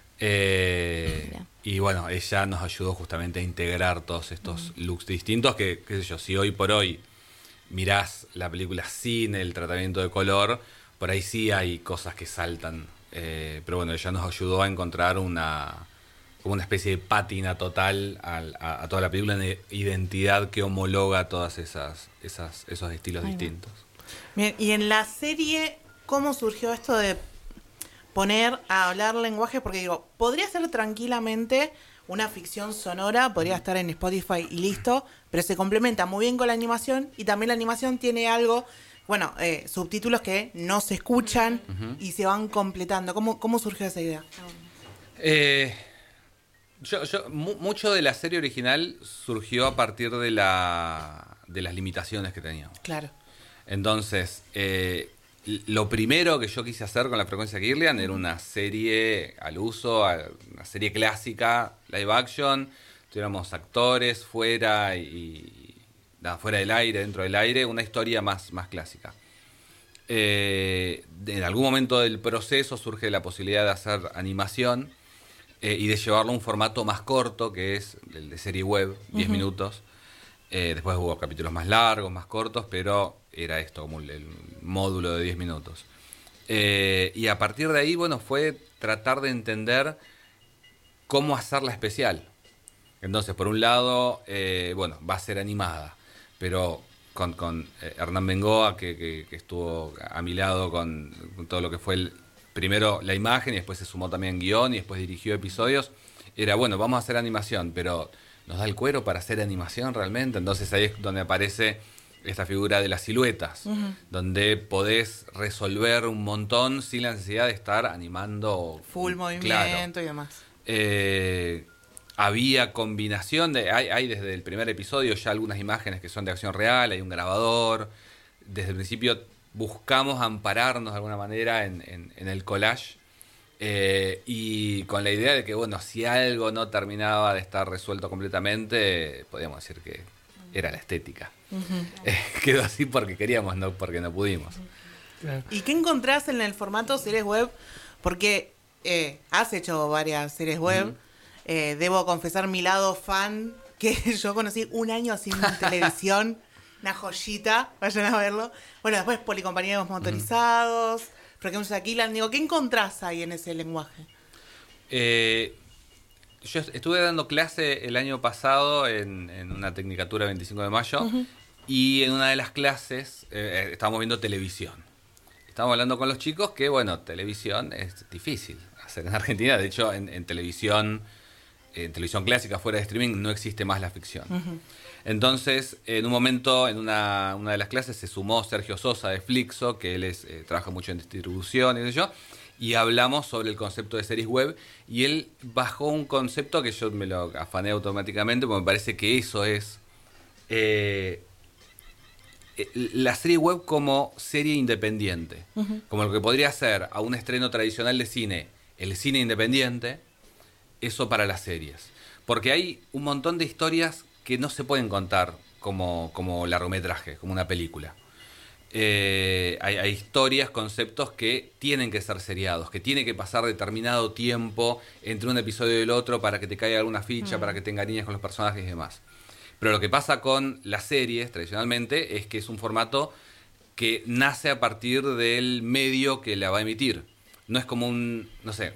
Y bueno, ella nos ayudó justamente a integrar todos estos looks distintos que, qué sé yo, si hoy por hoy mirás la película sin el tratamiento de color, por ahí sí hay cosas que saltan. Pero bueno, ella nos ayudó a encontrar como una especie de pátina total a toda la película, de identidad que homologa todas esos estilos distintos. Bien, y en la serie, ¿cómo surgió esto de poner a hablar lenguajes? Porque digo, podría ser tranquilamente una ficción sonora, podría estar en Spotify y listo, pero se complementa muy bien con la animación, y también la animación tiene algo bueno, subtítulos que no se escuchan y se van completando. ¿Cómo surgió esa idea? Mucho de la serie original surgió a partir de las limitaciones que teníamos. Claro. Entonces, lo primero que yo quise hacer con la frecuencia Kirlian era una serie al uso, una serie clásica, live action, tuviéramos actores fuera fuera del aire, dentro del aire, una historia más clásica. En algún momento del proceso surge la posibilidad de hacer animación y de llevarlo a un formato más corto, que es el de serie web, 10 minutos. Después hubo capítulos más largos, más cortos, pero era esto, como el módulo de 10 minutos. Y a partir de ahí, bueno, fue tratar de entender cómo hacerla especial. Entonces, por un lado, bueno, va a ser animada, pero con Hernán Bengoa, que estuvo a mi lado con todo lo que fue primero la imagen, y después se sumó también guión, y después dirigió episodios. Era, bueno, vamos a hacer animación, pero ¿nos da el cuero para hacer animación realmente? Entonces ahí es donde aparece esta figura de las siluetas, donde podés resolver un montón sin la necesidad de estar animando full movimiento y demás. Había combinación hay desde el primer episodio ya algunas imágenes que son de acción real, hay un grabador. Desde el principio buscamos ampararnos de alguna manera en el collage, y con la idea de que, bueno, si algo no terminaba de estar resuelto completamente, podríamos decir que era la estética. Quedó así porque queríamos, no porque no pudimos. ¿Y qué encontrás en el formato series web? Porque has hecho varias series web. Debo confesar mi lado fan, que yo conocí un año haciendo en televisión, una joyita, vayan a verlo. Bueno, después Policompañeros Motorizados, Frecuencia Kirlian. Digo, ¿qué encontrás ahí en ese lenguaje? Yo estuve dando clase el año pasado en una tecnicatura 25 de mayo, y en una de las clases estábamos viendo televisión. Estábamos hablando con los chicos que, bueno, televisión es difícil hacer en Argentina. De hecho, en televisión clásica fuera de streaming no existe más la ficción. Entonces, en un momento, en una de las clases se sumó Sergio Sosa de Flixo, que él trabaja mucho en distribución y eso, y hablamos sobre el concepto de series web, y él bajó un concepto que yo me lo afané automáticamente, porque me parece que eso es la serie web como serie independiente, como lo que podría ser a un estreno tradicional de cine, el cine independiente, eso para las series. Porque hay un montón de historias que no se pueden contar como largometraje, como una película. Hay historias, conceptos que tienen que ser seriados, que tiene que pasar determinado tiempo entre un episodio y el otro para que te caiga alguna ficha, para que te encariñes con los personajes y demás. Pero lo que pasa con las series, tradicionalmente, es que es un formato que nace a partir del medio que la va a emitir. No es como no sé.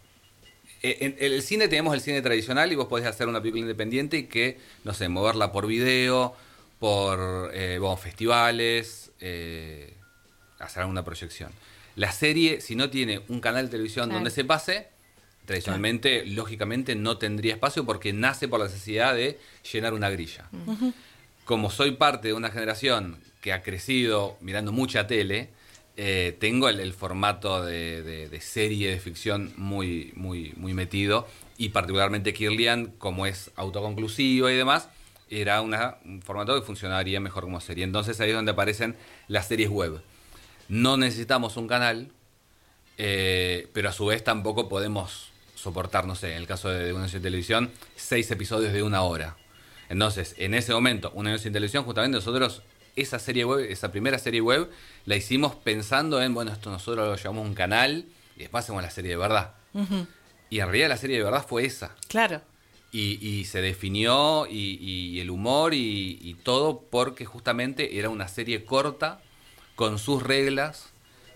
En el cine tenemos el cine tradicional y vos podés hacer una película independiente y que, no sé, moverla por video, por festivales, hacer alguna proyección. La serie, si no tiene un canal de televisión donde se pase, tradicionalmente, lógicamente, no tendría espacio porque nace por la necesidad de llenar una grilla. Como soy parte de una generación que ha crecido mirando mucha tele, tengo el formato de serie de ficción muy metido, y particularmente Kirlian, como es autoconclusivo y demás, era un formato que funcionaría mejor como serie. Entonces ahí es donde aparecen las series web. No necesitamos un canal, pero a su vez tampoco podemos soportar, no sé, en el caso de Una Noche en Televisión, 6 episodios de 1 hora. Entonces, en ese momento, Una Noche en Televisión, justamente nosotros esa serie web, esa primera serie web, la hicimos pensando en, bueno, esto nosotros lo llamamos un canal y después hacemos la serie de verdad. Y en realidad la serie de verdad fue esa. Claro. Y se definió y el humor y todo porque justamente era una serie corta con sus reglas,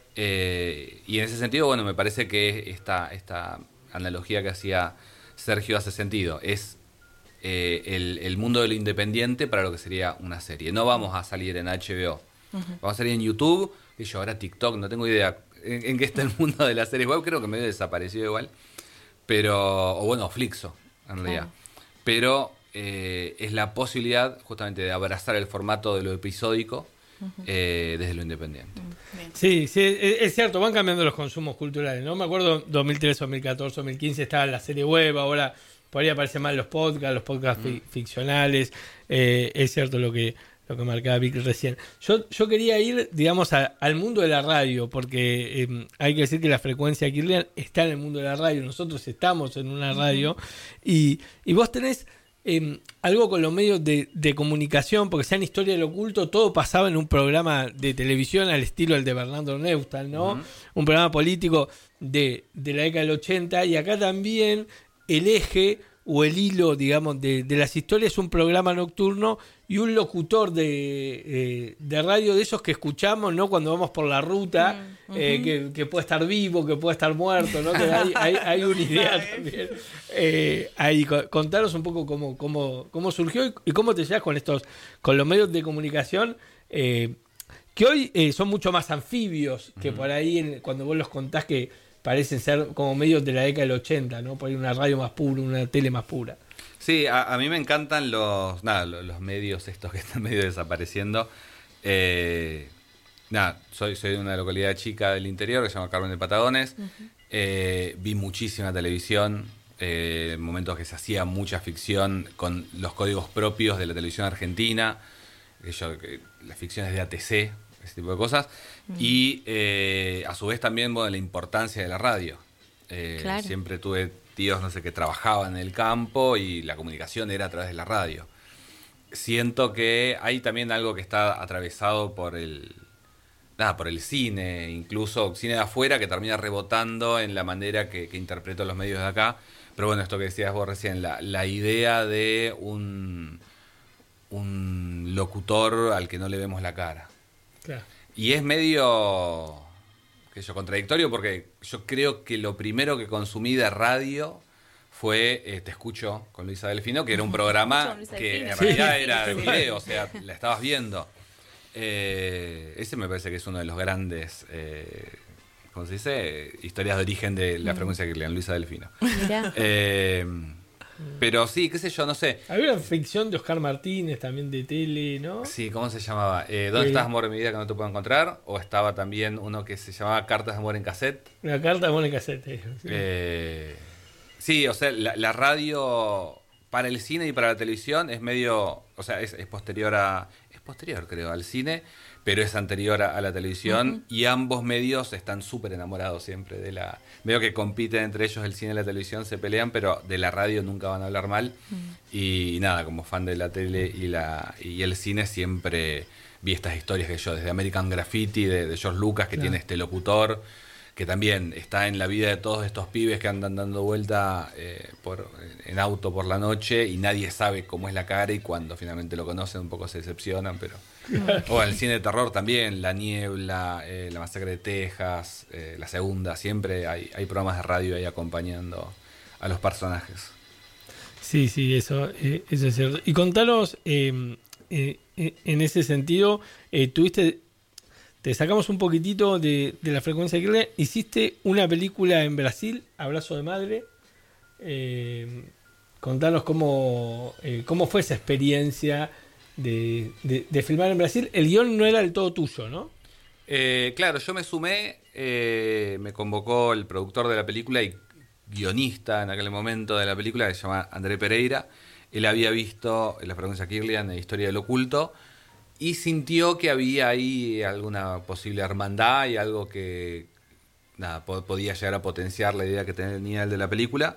y en ese sentido, bueno, me parece que esta analogía que hacía Sergio hace sentido. Es el mundo de lo independiente para lo que sería una serie. No vamos a salir en HBO, vamos a salir en YouTube, y yo ahora TikTok, no tengo idea en qué está el mundo de las series web, creo que medio desapareció igual, pero, o bueno, Flixo en realidad, pero es la posibilidad justamente de abrazar el formato de lo episódico desde lo independiente. Sí, es cierto, van cambiando los consumos culturales, ¿no? Me acuerdo 2013, 2014, 2015 estaba la serie web, ahora por ahí aparecen más los podcasts ficcionales. Es cierto lo que marcaba Vic recién. Yo quería ir, digamos, al mundo de la radio, porque hay que decir que la frecuencia Kirlian está en el mundo de la radio, nosotros estamos en una radio, y vos tenés algo con los medios de comunicación, porque sea en Historia del Oculto, todo pasaba en un programa de televisión al estilo el de Bernardo Neustadt, ¿no? Un programa político de la década del 80, y acá también el eje o el hilo, digamos, de las historias es un programa nocturno y un locutor de radio de esos que escuchamos, ¿no? Cuando vamos por la ruta, que puede estar vivo, que puede estar muerto, ¿no? Que hay una idea también. Ahí, contaros un poco cómo surgió y cómo te llevas con los medios de comunicación, que hoy son mucho más anfibios que por ahí cuando vos los contás, que parecen ser como medios de la década del 80, ¿no? Por ahí una radio más pura, una tele más pura. Sí, a mí me encantan los medios estos que están medio desapareciendo. Soy de una localidad chica del interior que se llama Carmen de Patagones. Vi muchísima televisión, momentos que se hacía mucha ficción con los códigos propios de la televisión argentina, las ficciones de ATC, ese tipo de cosas. Y a su vez también la importancia de la radio. Claro. Siempre tuve tíos, que trabajaban en el campo y la comunicación era a través de la radio. Siento que hay también algo que está atravesado por el cine, incluso cine de afuera, que termina rebotando en la manera que interpreto los medios de acá. Pero bueno, esto que decías vos recién, la idea de un locutor al que no le vemos la cara. Claro. Y es medio contradictorio, porque yo creo que lo primero que consumí de radio fue Te Escucho con Luisa Delfino, que era un programa que en realidad era de video, o sea, la estabas viendo. Ese me parece que es uno de los grandes, ¿cómo se dice? Historias de origen de la frecuencia que lean Luisa Delfino. Pero sí, qué sé yo, no sé. Había una ficción de Oscar Martínez también de tele, ¿no? Sí, ¿cómo se llamaba? ¿Dónde estás, amor, en mi vida, que no te puedo encontrar? O estaba también uno que se llamaba Cartas de amor en cassette. Una carta de amor en cassette. Sí, o sea, la radio para el cine y para la televisión es medio, o sea, es posterior creo al cine, pero es anterior a la televisión, y ambos medios están súper enamorados siempre de la... Veo que compiten entre ellos, el cine y la televisión se pelean, pero de la radio nunca van a hablar mal. Y nada, como fan de la tele y el cine, siempre vi estas historias que yo, desde American Graffiti, de George Lucas, que tiene este locutor, que también está en la vida de todos estos pibes que andan dando vuelta en auto por la noche y nadie sabe cómo es la cara, y cuando finalmente lo conocen un poco se decepcionan, pero... O el cine de terror también, La Niebla, La Masacre de Texas, La Segunda, siempre hay programas de radio ahí acompañando a los personajes. Sí, eso es cierto. Y contanos, en ese sentido, te sacamos un poquitito de la frecuencia de Kirlian. Hiciste una película en Brasil, Abrazo de Madre. Contanos cómo fue esa experiencia de filmar en Brasil. El guión no era del todo tuyo, ¿no? Claro, yo me sumé, me convocó el productor de la película y guionista en aquel momento de la película, que se llama André Pereira. Él había visto la frecuencia Kirlian de Historia del Oculto y sintió que había ahí alguna posible hermandad y algo que podía llegar a potenciar la idea que tenía él de la película.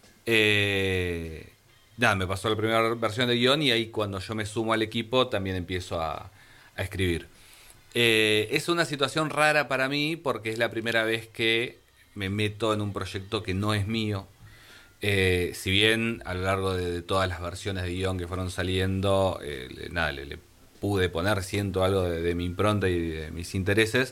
Me pasó la primera versión de guión y ahí, cuando yo me sumo al equipo, también empiezo a escribir. Es una situación rara para mí porque es la primera vez que me meto en un proyecto que no es mío. Si bien a lo largo de todas las versiones de guión que fueron saliendo, le pude poner, siento algo de mi impronta y de mis intereses.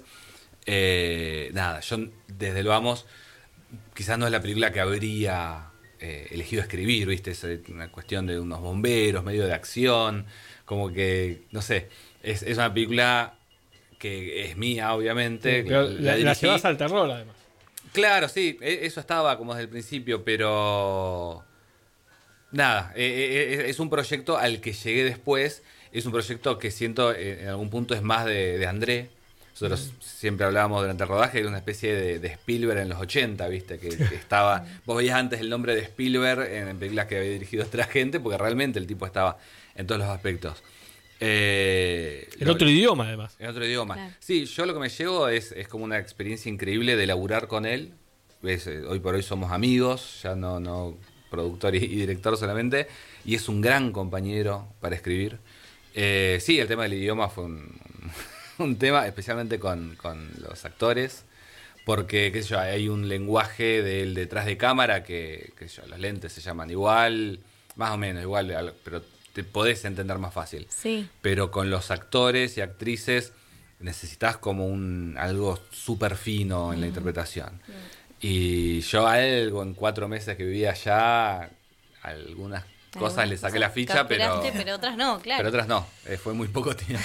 Yo desde lo vamos, quizás no es la película que habría elegido escribir, ¿viste? Es una cuestión de unos bomberos, medio de acción, como que, no sé, es una película que es mía, obviamente. Sí, pero la llevas al terror, además. Claro, sí, eso estaba como desde el principio, pero... Nada, es un proyecto al que llegué después. Es un proyecto que siento en algún punto es más de André. Nosotros siempre hablábamos durante el rodaje de una especie de Spielberg en los 80, ¿viste? Que estaba... Vos veías antes el nombre de Spielberg en películas que había dirigido otra gente, porque realmente el tipo estaba en todos los aspectos. En otro idioma, además. En otro idioma. Claro. Sí, yo lo que me llevo es como una experiencia increíble de laburar con él. Hoy por hoy somos amigos, ya no productor y director solamente, y es un gran compañero para escribir. Sí, el tema del idioma fue un tema, especialmente con los actores, porque qué sé yo, hay un lenguaje del detrás de cámara que qué sé yo, los lentes se llaman igual, más o menos igual, pero te podés entender más fácil. Sí. Pero con los actores y actrices necesitas como algo súper fino en la interpretación. Y yo a él, en 4 meses que vivía allá, algunas cosas le saqué la ficha, pero otras no, claro. Pero otras no, fue muy poco tiempo.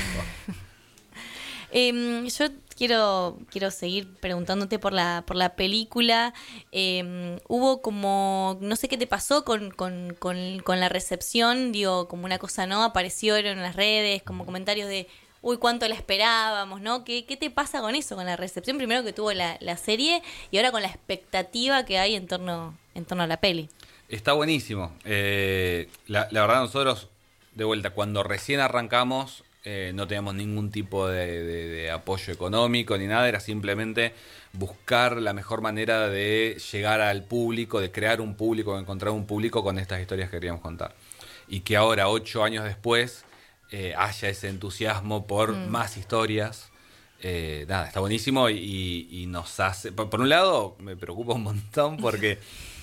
Yo quiero seguir preguntándote por la película. Hubo como, no sé qué te pasó con la recepción, digo, como una cosa, ¿no? Aparecieron en las redes como comentarios de, uy, cuánto la esperábamos, ¿no? ¿Qué te pasa con eso, con la recepción primero que tuvo la serie y ahora con la expectativa que hay en torno a la peli? Está buenísimo. La verdad, nosotros, de vuelta, cuando recién arrancamos, no teníamos ningún tipo de apoyo económico ni nada, era simplemente buscar la mejor manera de llegar al público, de crear un público, de encontrar un público con estas historias que queríamos contar. Y que ahora, 8 años después, haya ese entusiasmo por más historias. Nada, está buenísimo y nos hace... Por un lado, me preocupa un montón porque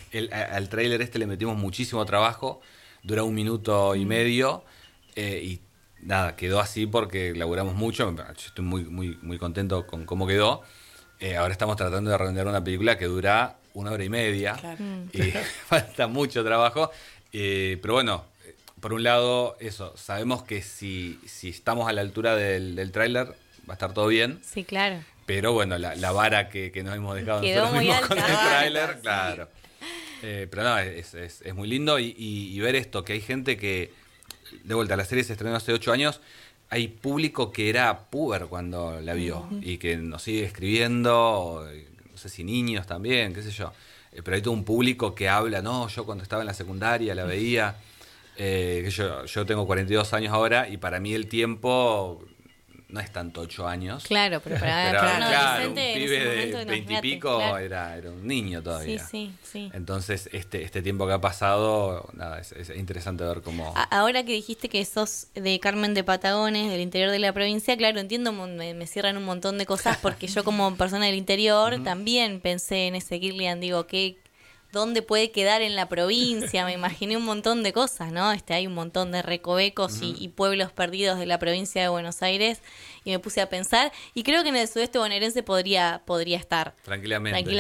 al tráiler le metimos muchísimo trabajo, dura 1 minuto y medio, y nada, quedó así porque laburamos mucho. Yo estoy muy contento con cómo quedó. Ahora estamos tratando de redondear una película que dura 1 hora y media. Claro. Y falta mucho trabajo. Pero bueno, por un lado, eso, sabemos que si estamos a la altura del tráiler, va a estar todo bien. Sí, claro. Pero bueno, la vara que nos hemos dejado quedó nosotros mismos alta. con el tráiler, claro. Pero no, es muy lindo y ver esto, que hay gente que, de vuelta, la serie se estrenó hace 8 años, hay público que era puber cuando la vio y que nos sigue escribiendo, no sé si niños también, qué sé yo. Pero hay todo un público que habla, no, yo cuando estaba en la secundaria la veía, que yo tengo 42 años ahora y para mí el tiempo no es tanto 8 años. Claro, pero para un adolescente, un pibe de 20 y pico, claro. era un niño todavía. Sí. Entonces, este tiempo que ha pasado, nada, es interesante ver cómo... Ahora que dijiste que sos de Carmen de Patagones, del interior de la provincia, claro, entiendo, me cierran un montón de cosas porque yo como persona del interior también pensé en ese Kirlian, digo, ¿dónde puede quedar en la provincia? Me imaginé un montón de cosas, ¿no? Hay un montón de recovecos y pueblos perdidos de la provincia de Buenos Aires y me puse a pensar y creo que en el sudeste bonaerense podría estar. Tranquilamente.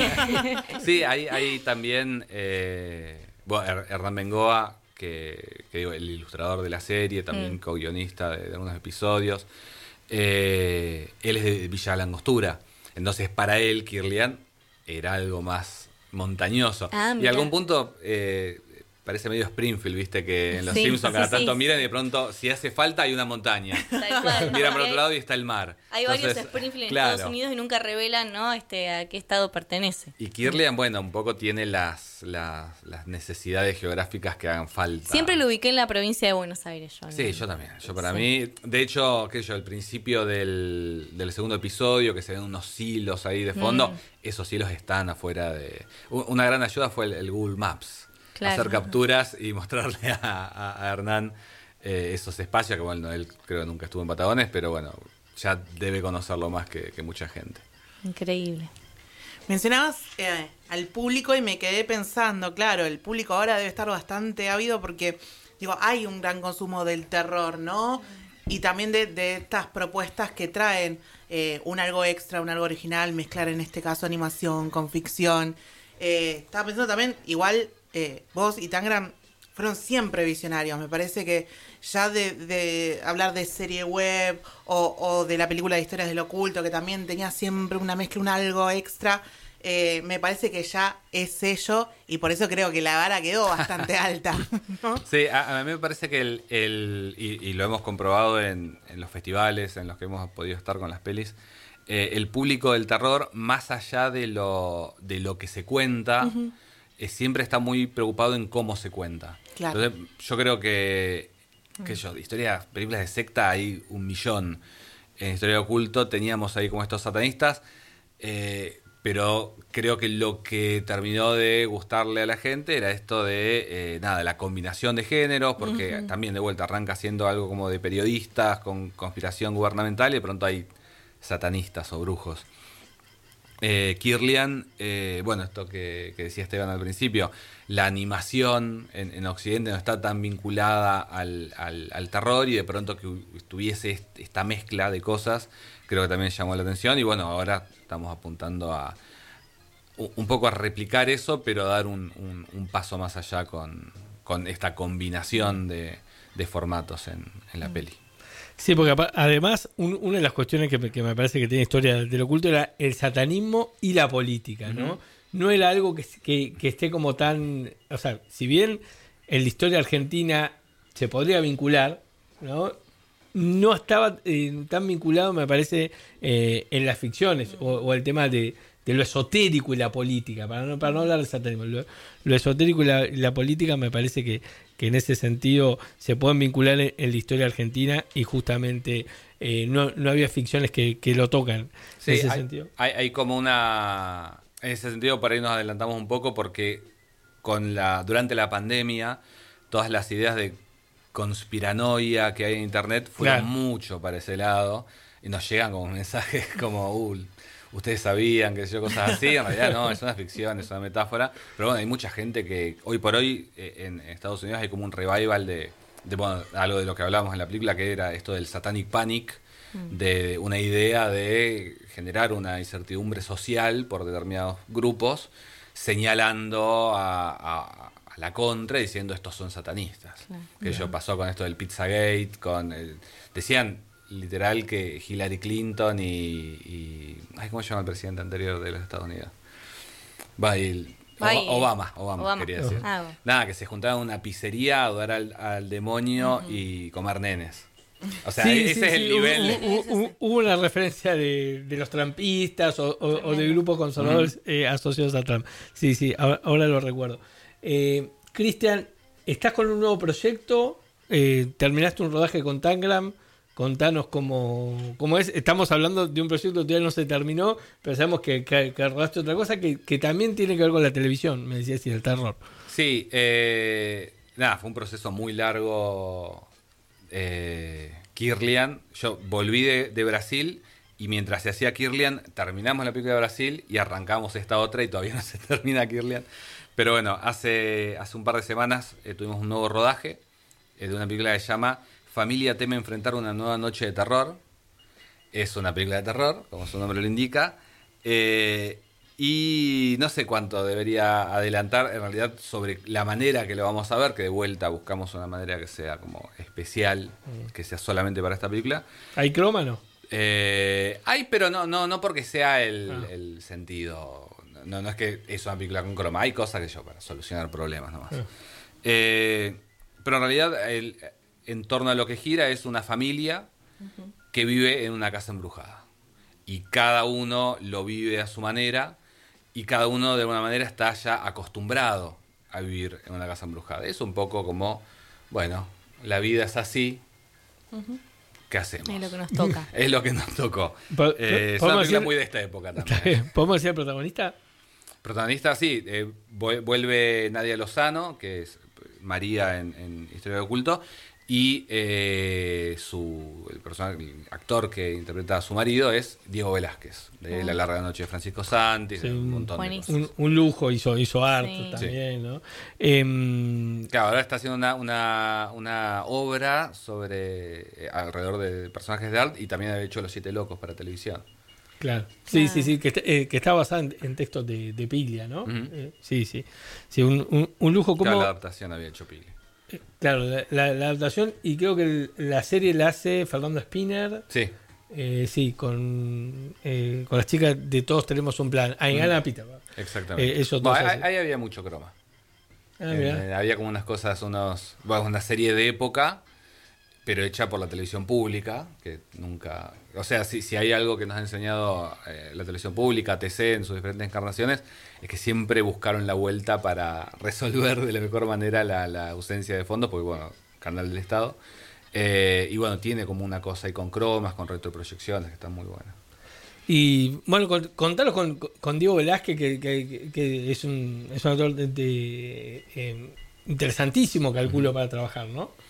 Sí, hay también Hernán Bengoa, que digo, el ilustrador de la serie, también co-guionista de algunos episodios. Él es de Villa Langostura. Entonces, para él, Kirlian era algo más montañoso. Y a algún punto parece medio Springfield, viste, que en los Simpsons cada tanto miran y de pronto, si hace falta, hay una montaña. Miran por otro lado y está el mar. Hay varios Springfield en Estados Unidos y nunca revelan, ¿no? A qué estado pertenece. Y Kirlian, bueno, un poco tiene las necesidades geográficas que hagan falta. Siempre lo ubiqué en la provincia de Buenos Aires. Sí, yo también. Para mí, de hecho, al principio del segundo episodio, que se ven unos hilos ahí de fondo, esos hilos están afuera de... Una gran ayuda fue el Google Maps. Claro. Hacer capturas y mostrarle a Hernán esos espacios, que bueno, él creo que nunca estuvo en Patagones, pero bueno, ya debe conocerlo más que mucha gente. Increíble. Mencionabas al público y me quedé pensando, claro, el público ahora debe estar bastante ávido porque, digo, hay un gran consumo del terror, ¿no? Y también de estas propuestas que traen un algo extra, un algo original, mezclar en este caso animación con ficción. Estaba pensando también, igual... vos y Tangram fueron siempre visionarios. Me parece que ya de hablar de serie web o de la película de Historias del Oculto, que también tenía siempre una mezcla, un algo extra, me parece que ya es sello y por eso creo que la vara quedó bastante alta, ¿no? Sí, a mí me parece que y lo hemos comprobado en los festivales en los que hemos podido estar con las pelis, el público del terror, más allá de lo que se cuenta, siempre está muy preocupado en cómo se cuenta. Claro. Entonces, yo creo que películas de secta hay 1.000.000. En Historia de Oculto teníamos ahí como estos satanistas, pero creo que lo que terminó de gustarle a la gente era esto de la combinación de géneros, porque también de vuelta arranca siendo algo como de periodistas con conspiración gubernamental y de pronto hay satanistas o brujos. Kirlian, esto que decía Esteban al principio, la animación en Occidente no está tan vinculada al terror, y de pronto que tuviese esta mezcla de cosas, creo que también llamó la atención, y bueno, ahora estamos apuntando a un poco a replicar eso, pero dar un paso más allá con esta combinación de formatos en la peli. Sí, porque además una de las cuestiones que me parece que tiene Historia del Oculto era el satanismo y la política, ¿no? No era algo que esté como tan... O sea, si bien en la historia argentina se podría vincular, no estaba tan vinculado, me parece, en las ficciones o el tema de lo esotérico y la política, para no hablar del satanismo. Lo esotérico y la política me parece que en ese sentido se pueden vincular en la historia argentina, y justamente no había ficciones que lo tocan. Sí, en ese sentido. Hay como una... En ese sentido, por ahí nos adelantamos un poco, porque durante la pandemia todas las ideas de conspiranoia que hay en internet fueron mucho para ese lado, y nos llegan como mensajes como ustedes sabían, que yo, cosas así. En realidad no, es una ficción, es una metáfora, pero bueno, hay mucha gente que hoy por hoy en Estados Unidos hay como un revival de algo de lo que hablábamos en la película, que era esto del satanic panic, de una idea de generar una incertidumbre social por determinados grupos, señalando a la contra, diciendo estos son satanistas. Claro. Que eso pasó con esto del Pizzagate, decían literal que Hillary Clinton y ¿cómo se llama el presidente anterior de los Estados Unidos? Obama, quería decir. Nada, que se juntaban en una pizzería a adorar al demonio y comer nenes. O sea, ese es el nivel. Hubo una referencia de los trumpistas o de grupos conservadores asociados a Trump. Sí, ahora lo recuerdo. Cristian, estás con un nuevo proyecto, terminaste un rodaje con Tangram. Contanos cómo es. Estamos hablando de un proyecto que todavía no se terminó, pero sabemos que rodaste otra cosa que también tiene que ver con la televisión, me decías, y el terror. Sí, fue un proceso muy largo. Kirlian, yo volví de Brasil, y mientras se hacía Kirlian terminamos la película de Brasil y arrancamos esta otra, y todavía no se termina Kirlian. Pero bueno, hace un par de semanas tuvimos un nuevo rodaje de una película que se llama Familia teme enfrentar una nueva noche de terror. Es una película de terror, como su nombre lo indica. Y no sé cuánto debería adelantar en realidad sobre la manera que lo vamos a ver, que de vuelta buscamos una manera que sea como especial, que sea solamente para esta película. ¿Hay croma, no? Hay, pero no porque sea el sentido. No es que es una película con croma. Hay cosas que para solucionar problemas nomás. Pero en realidad en torno a lo que gira es una familia que vive en una casa embrujada. Y cada uno lo vive a su manera, y cada uno de alguna manera está ya acostumbrado a vivir en una casa embrujada. Es un poco como, bueno, la vida es así, ¿qué hacemos? Es lo que nos toca. Es lo que nos tocó. Es una película muy de esta época también. ¿Podemos decir el protagonista? Protagonista, sí. Vuelve Nadia Lozano, que es María en Historia de Oculto, y el actor que interpreta a su marido es Diego Velázquez, de La larga noche de Francisco Santi, un montón de cosas. Un lujo, hizo arte también, ¿no? Claro, ahora está haciendo una obra alrededor de personajes de arte, y también ha hecho Los Siete Locos para televisión. Claro, sí, que está basada en textos de Piglia, ¿no? Sí, un lujo como... Claro, la adaptación había hecho Piglia. Claro, la adaptación, y creo que la serie la hace Fernando Spinner. Sí. Sí, con las chicas de Todos Tenemos un Plan. Ahí gana Pita. Exactamente. Ahí había mucho croma. Había como unas cosas, una serie de época, pero hecha por la televisión pública, que nunca... O sea, si hay algo que nos ha enseñado la televisión pública, TC, en sus diferentes encarnaciones, es que siempre buscaron la vuelta para resolver de la mejor manera la ausencia de fondos, porque bueno, canal del Estado. Y bueno, tiene como una cosa ahí con cromas, con retroproyecciones, que están muy buenas. Y bueno, contaros con Diego Velázquez, que es un autor interesantísimo, calculo, para trabajar, ¿no?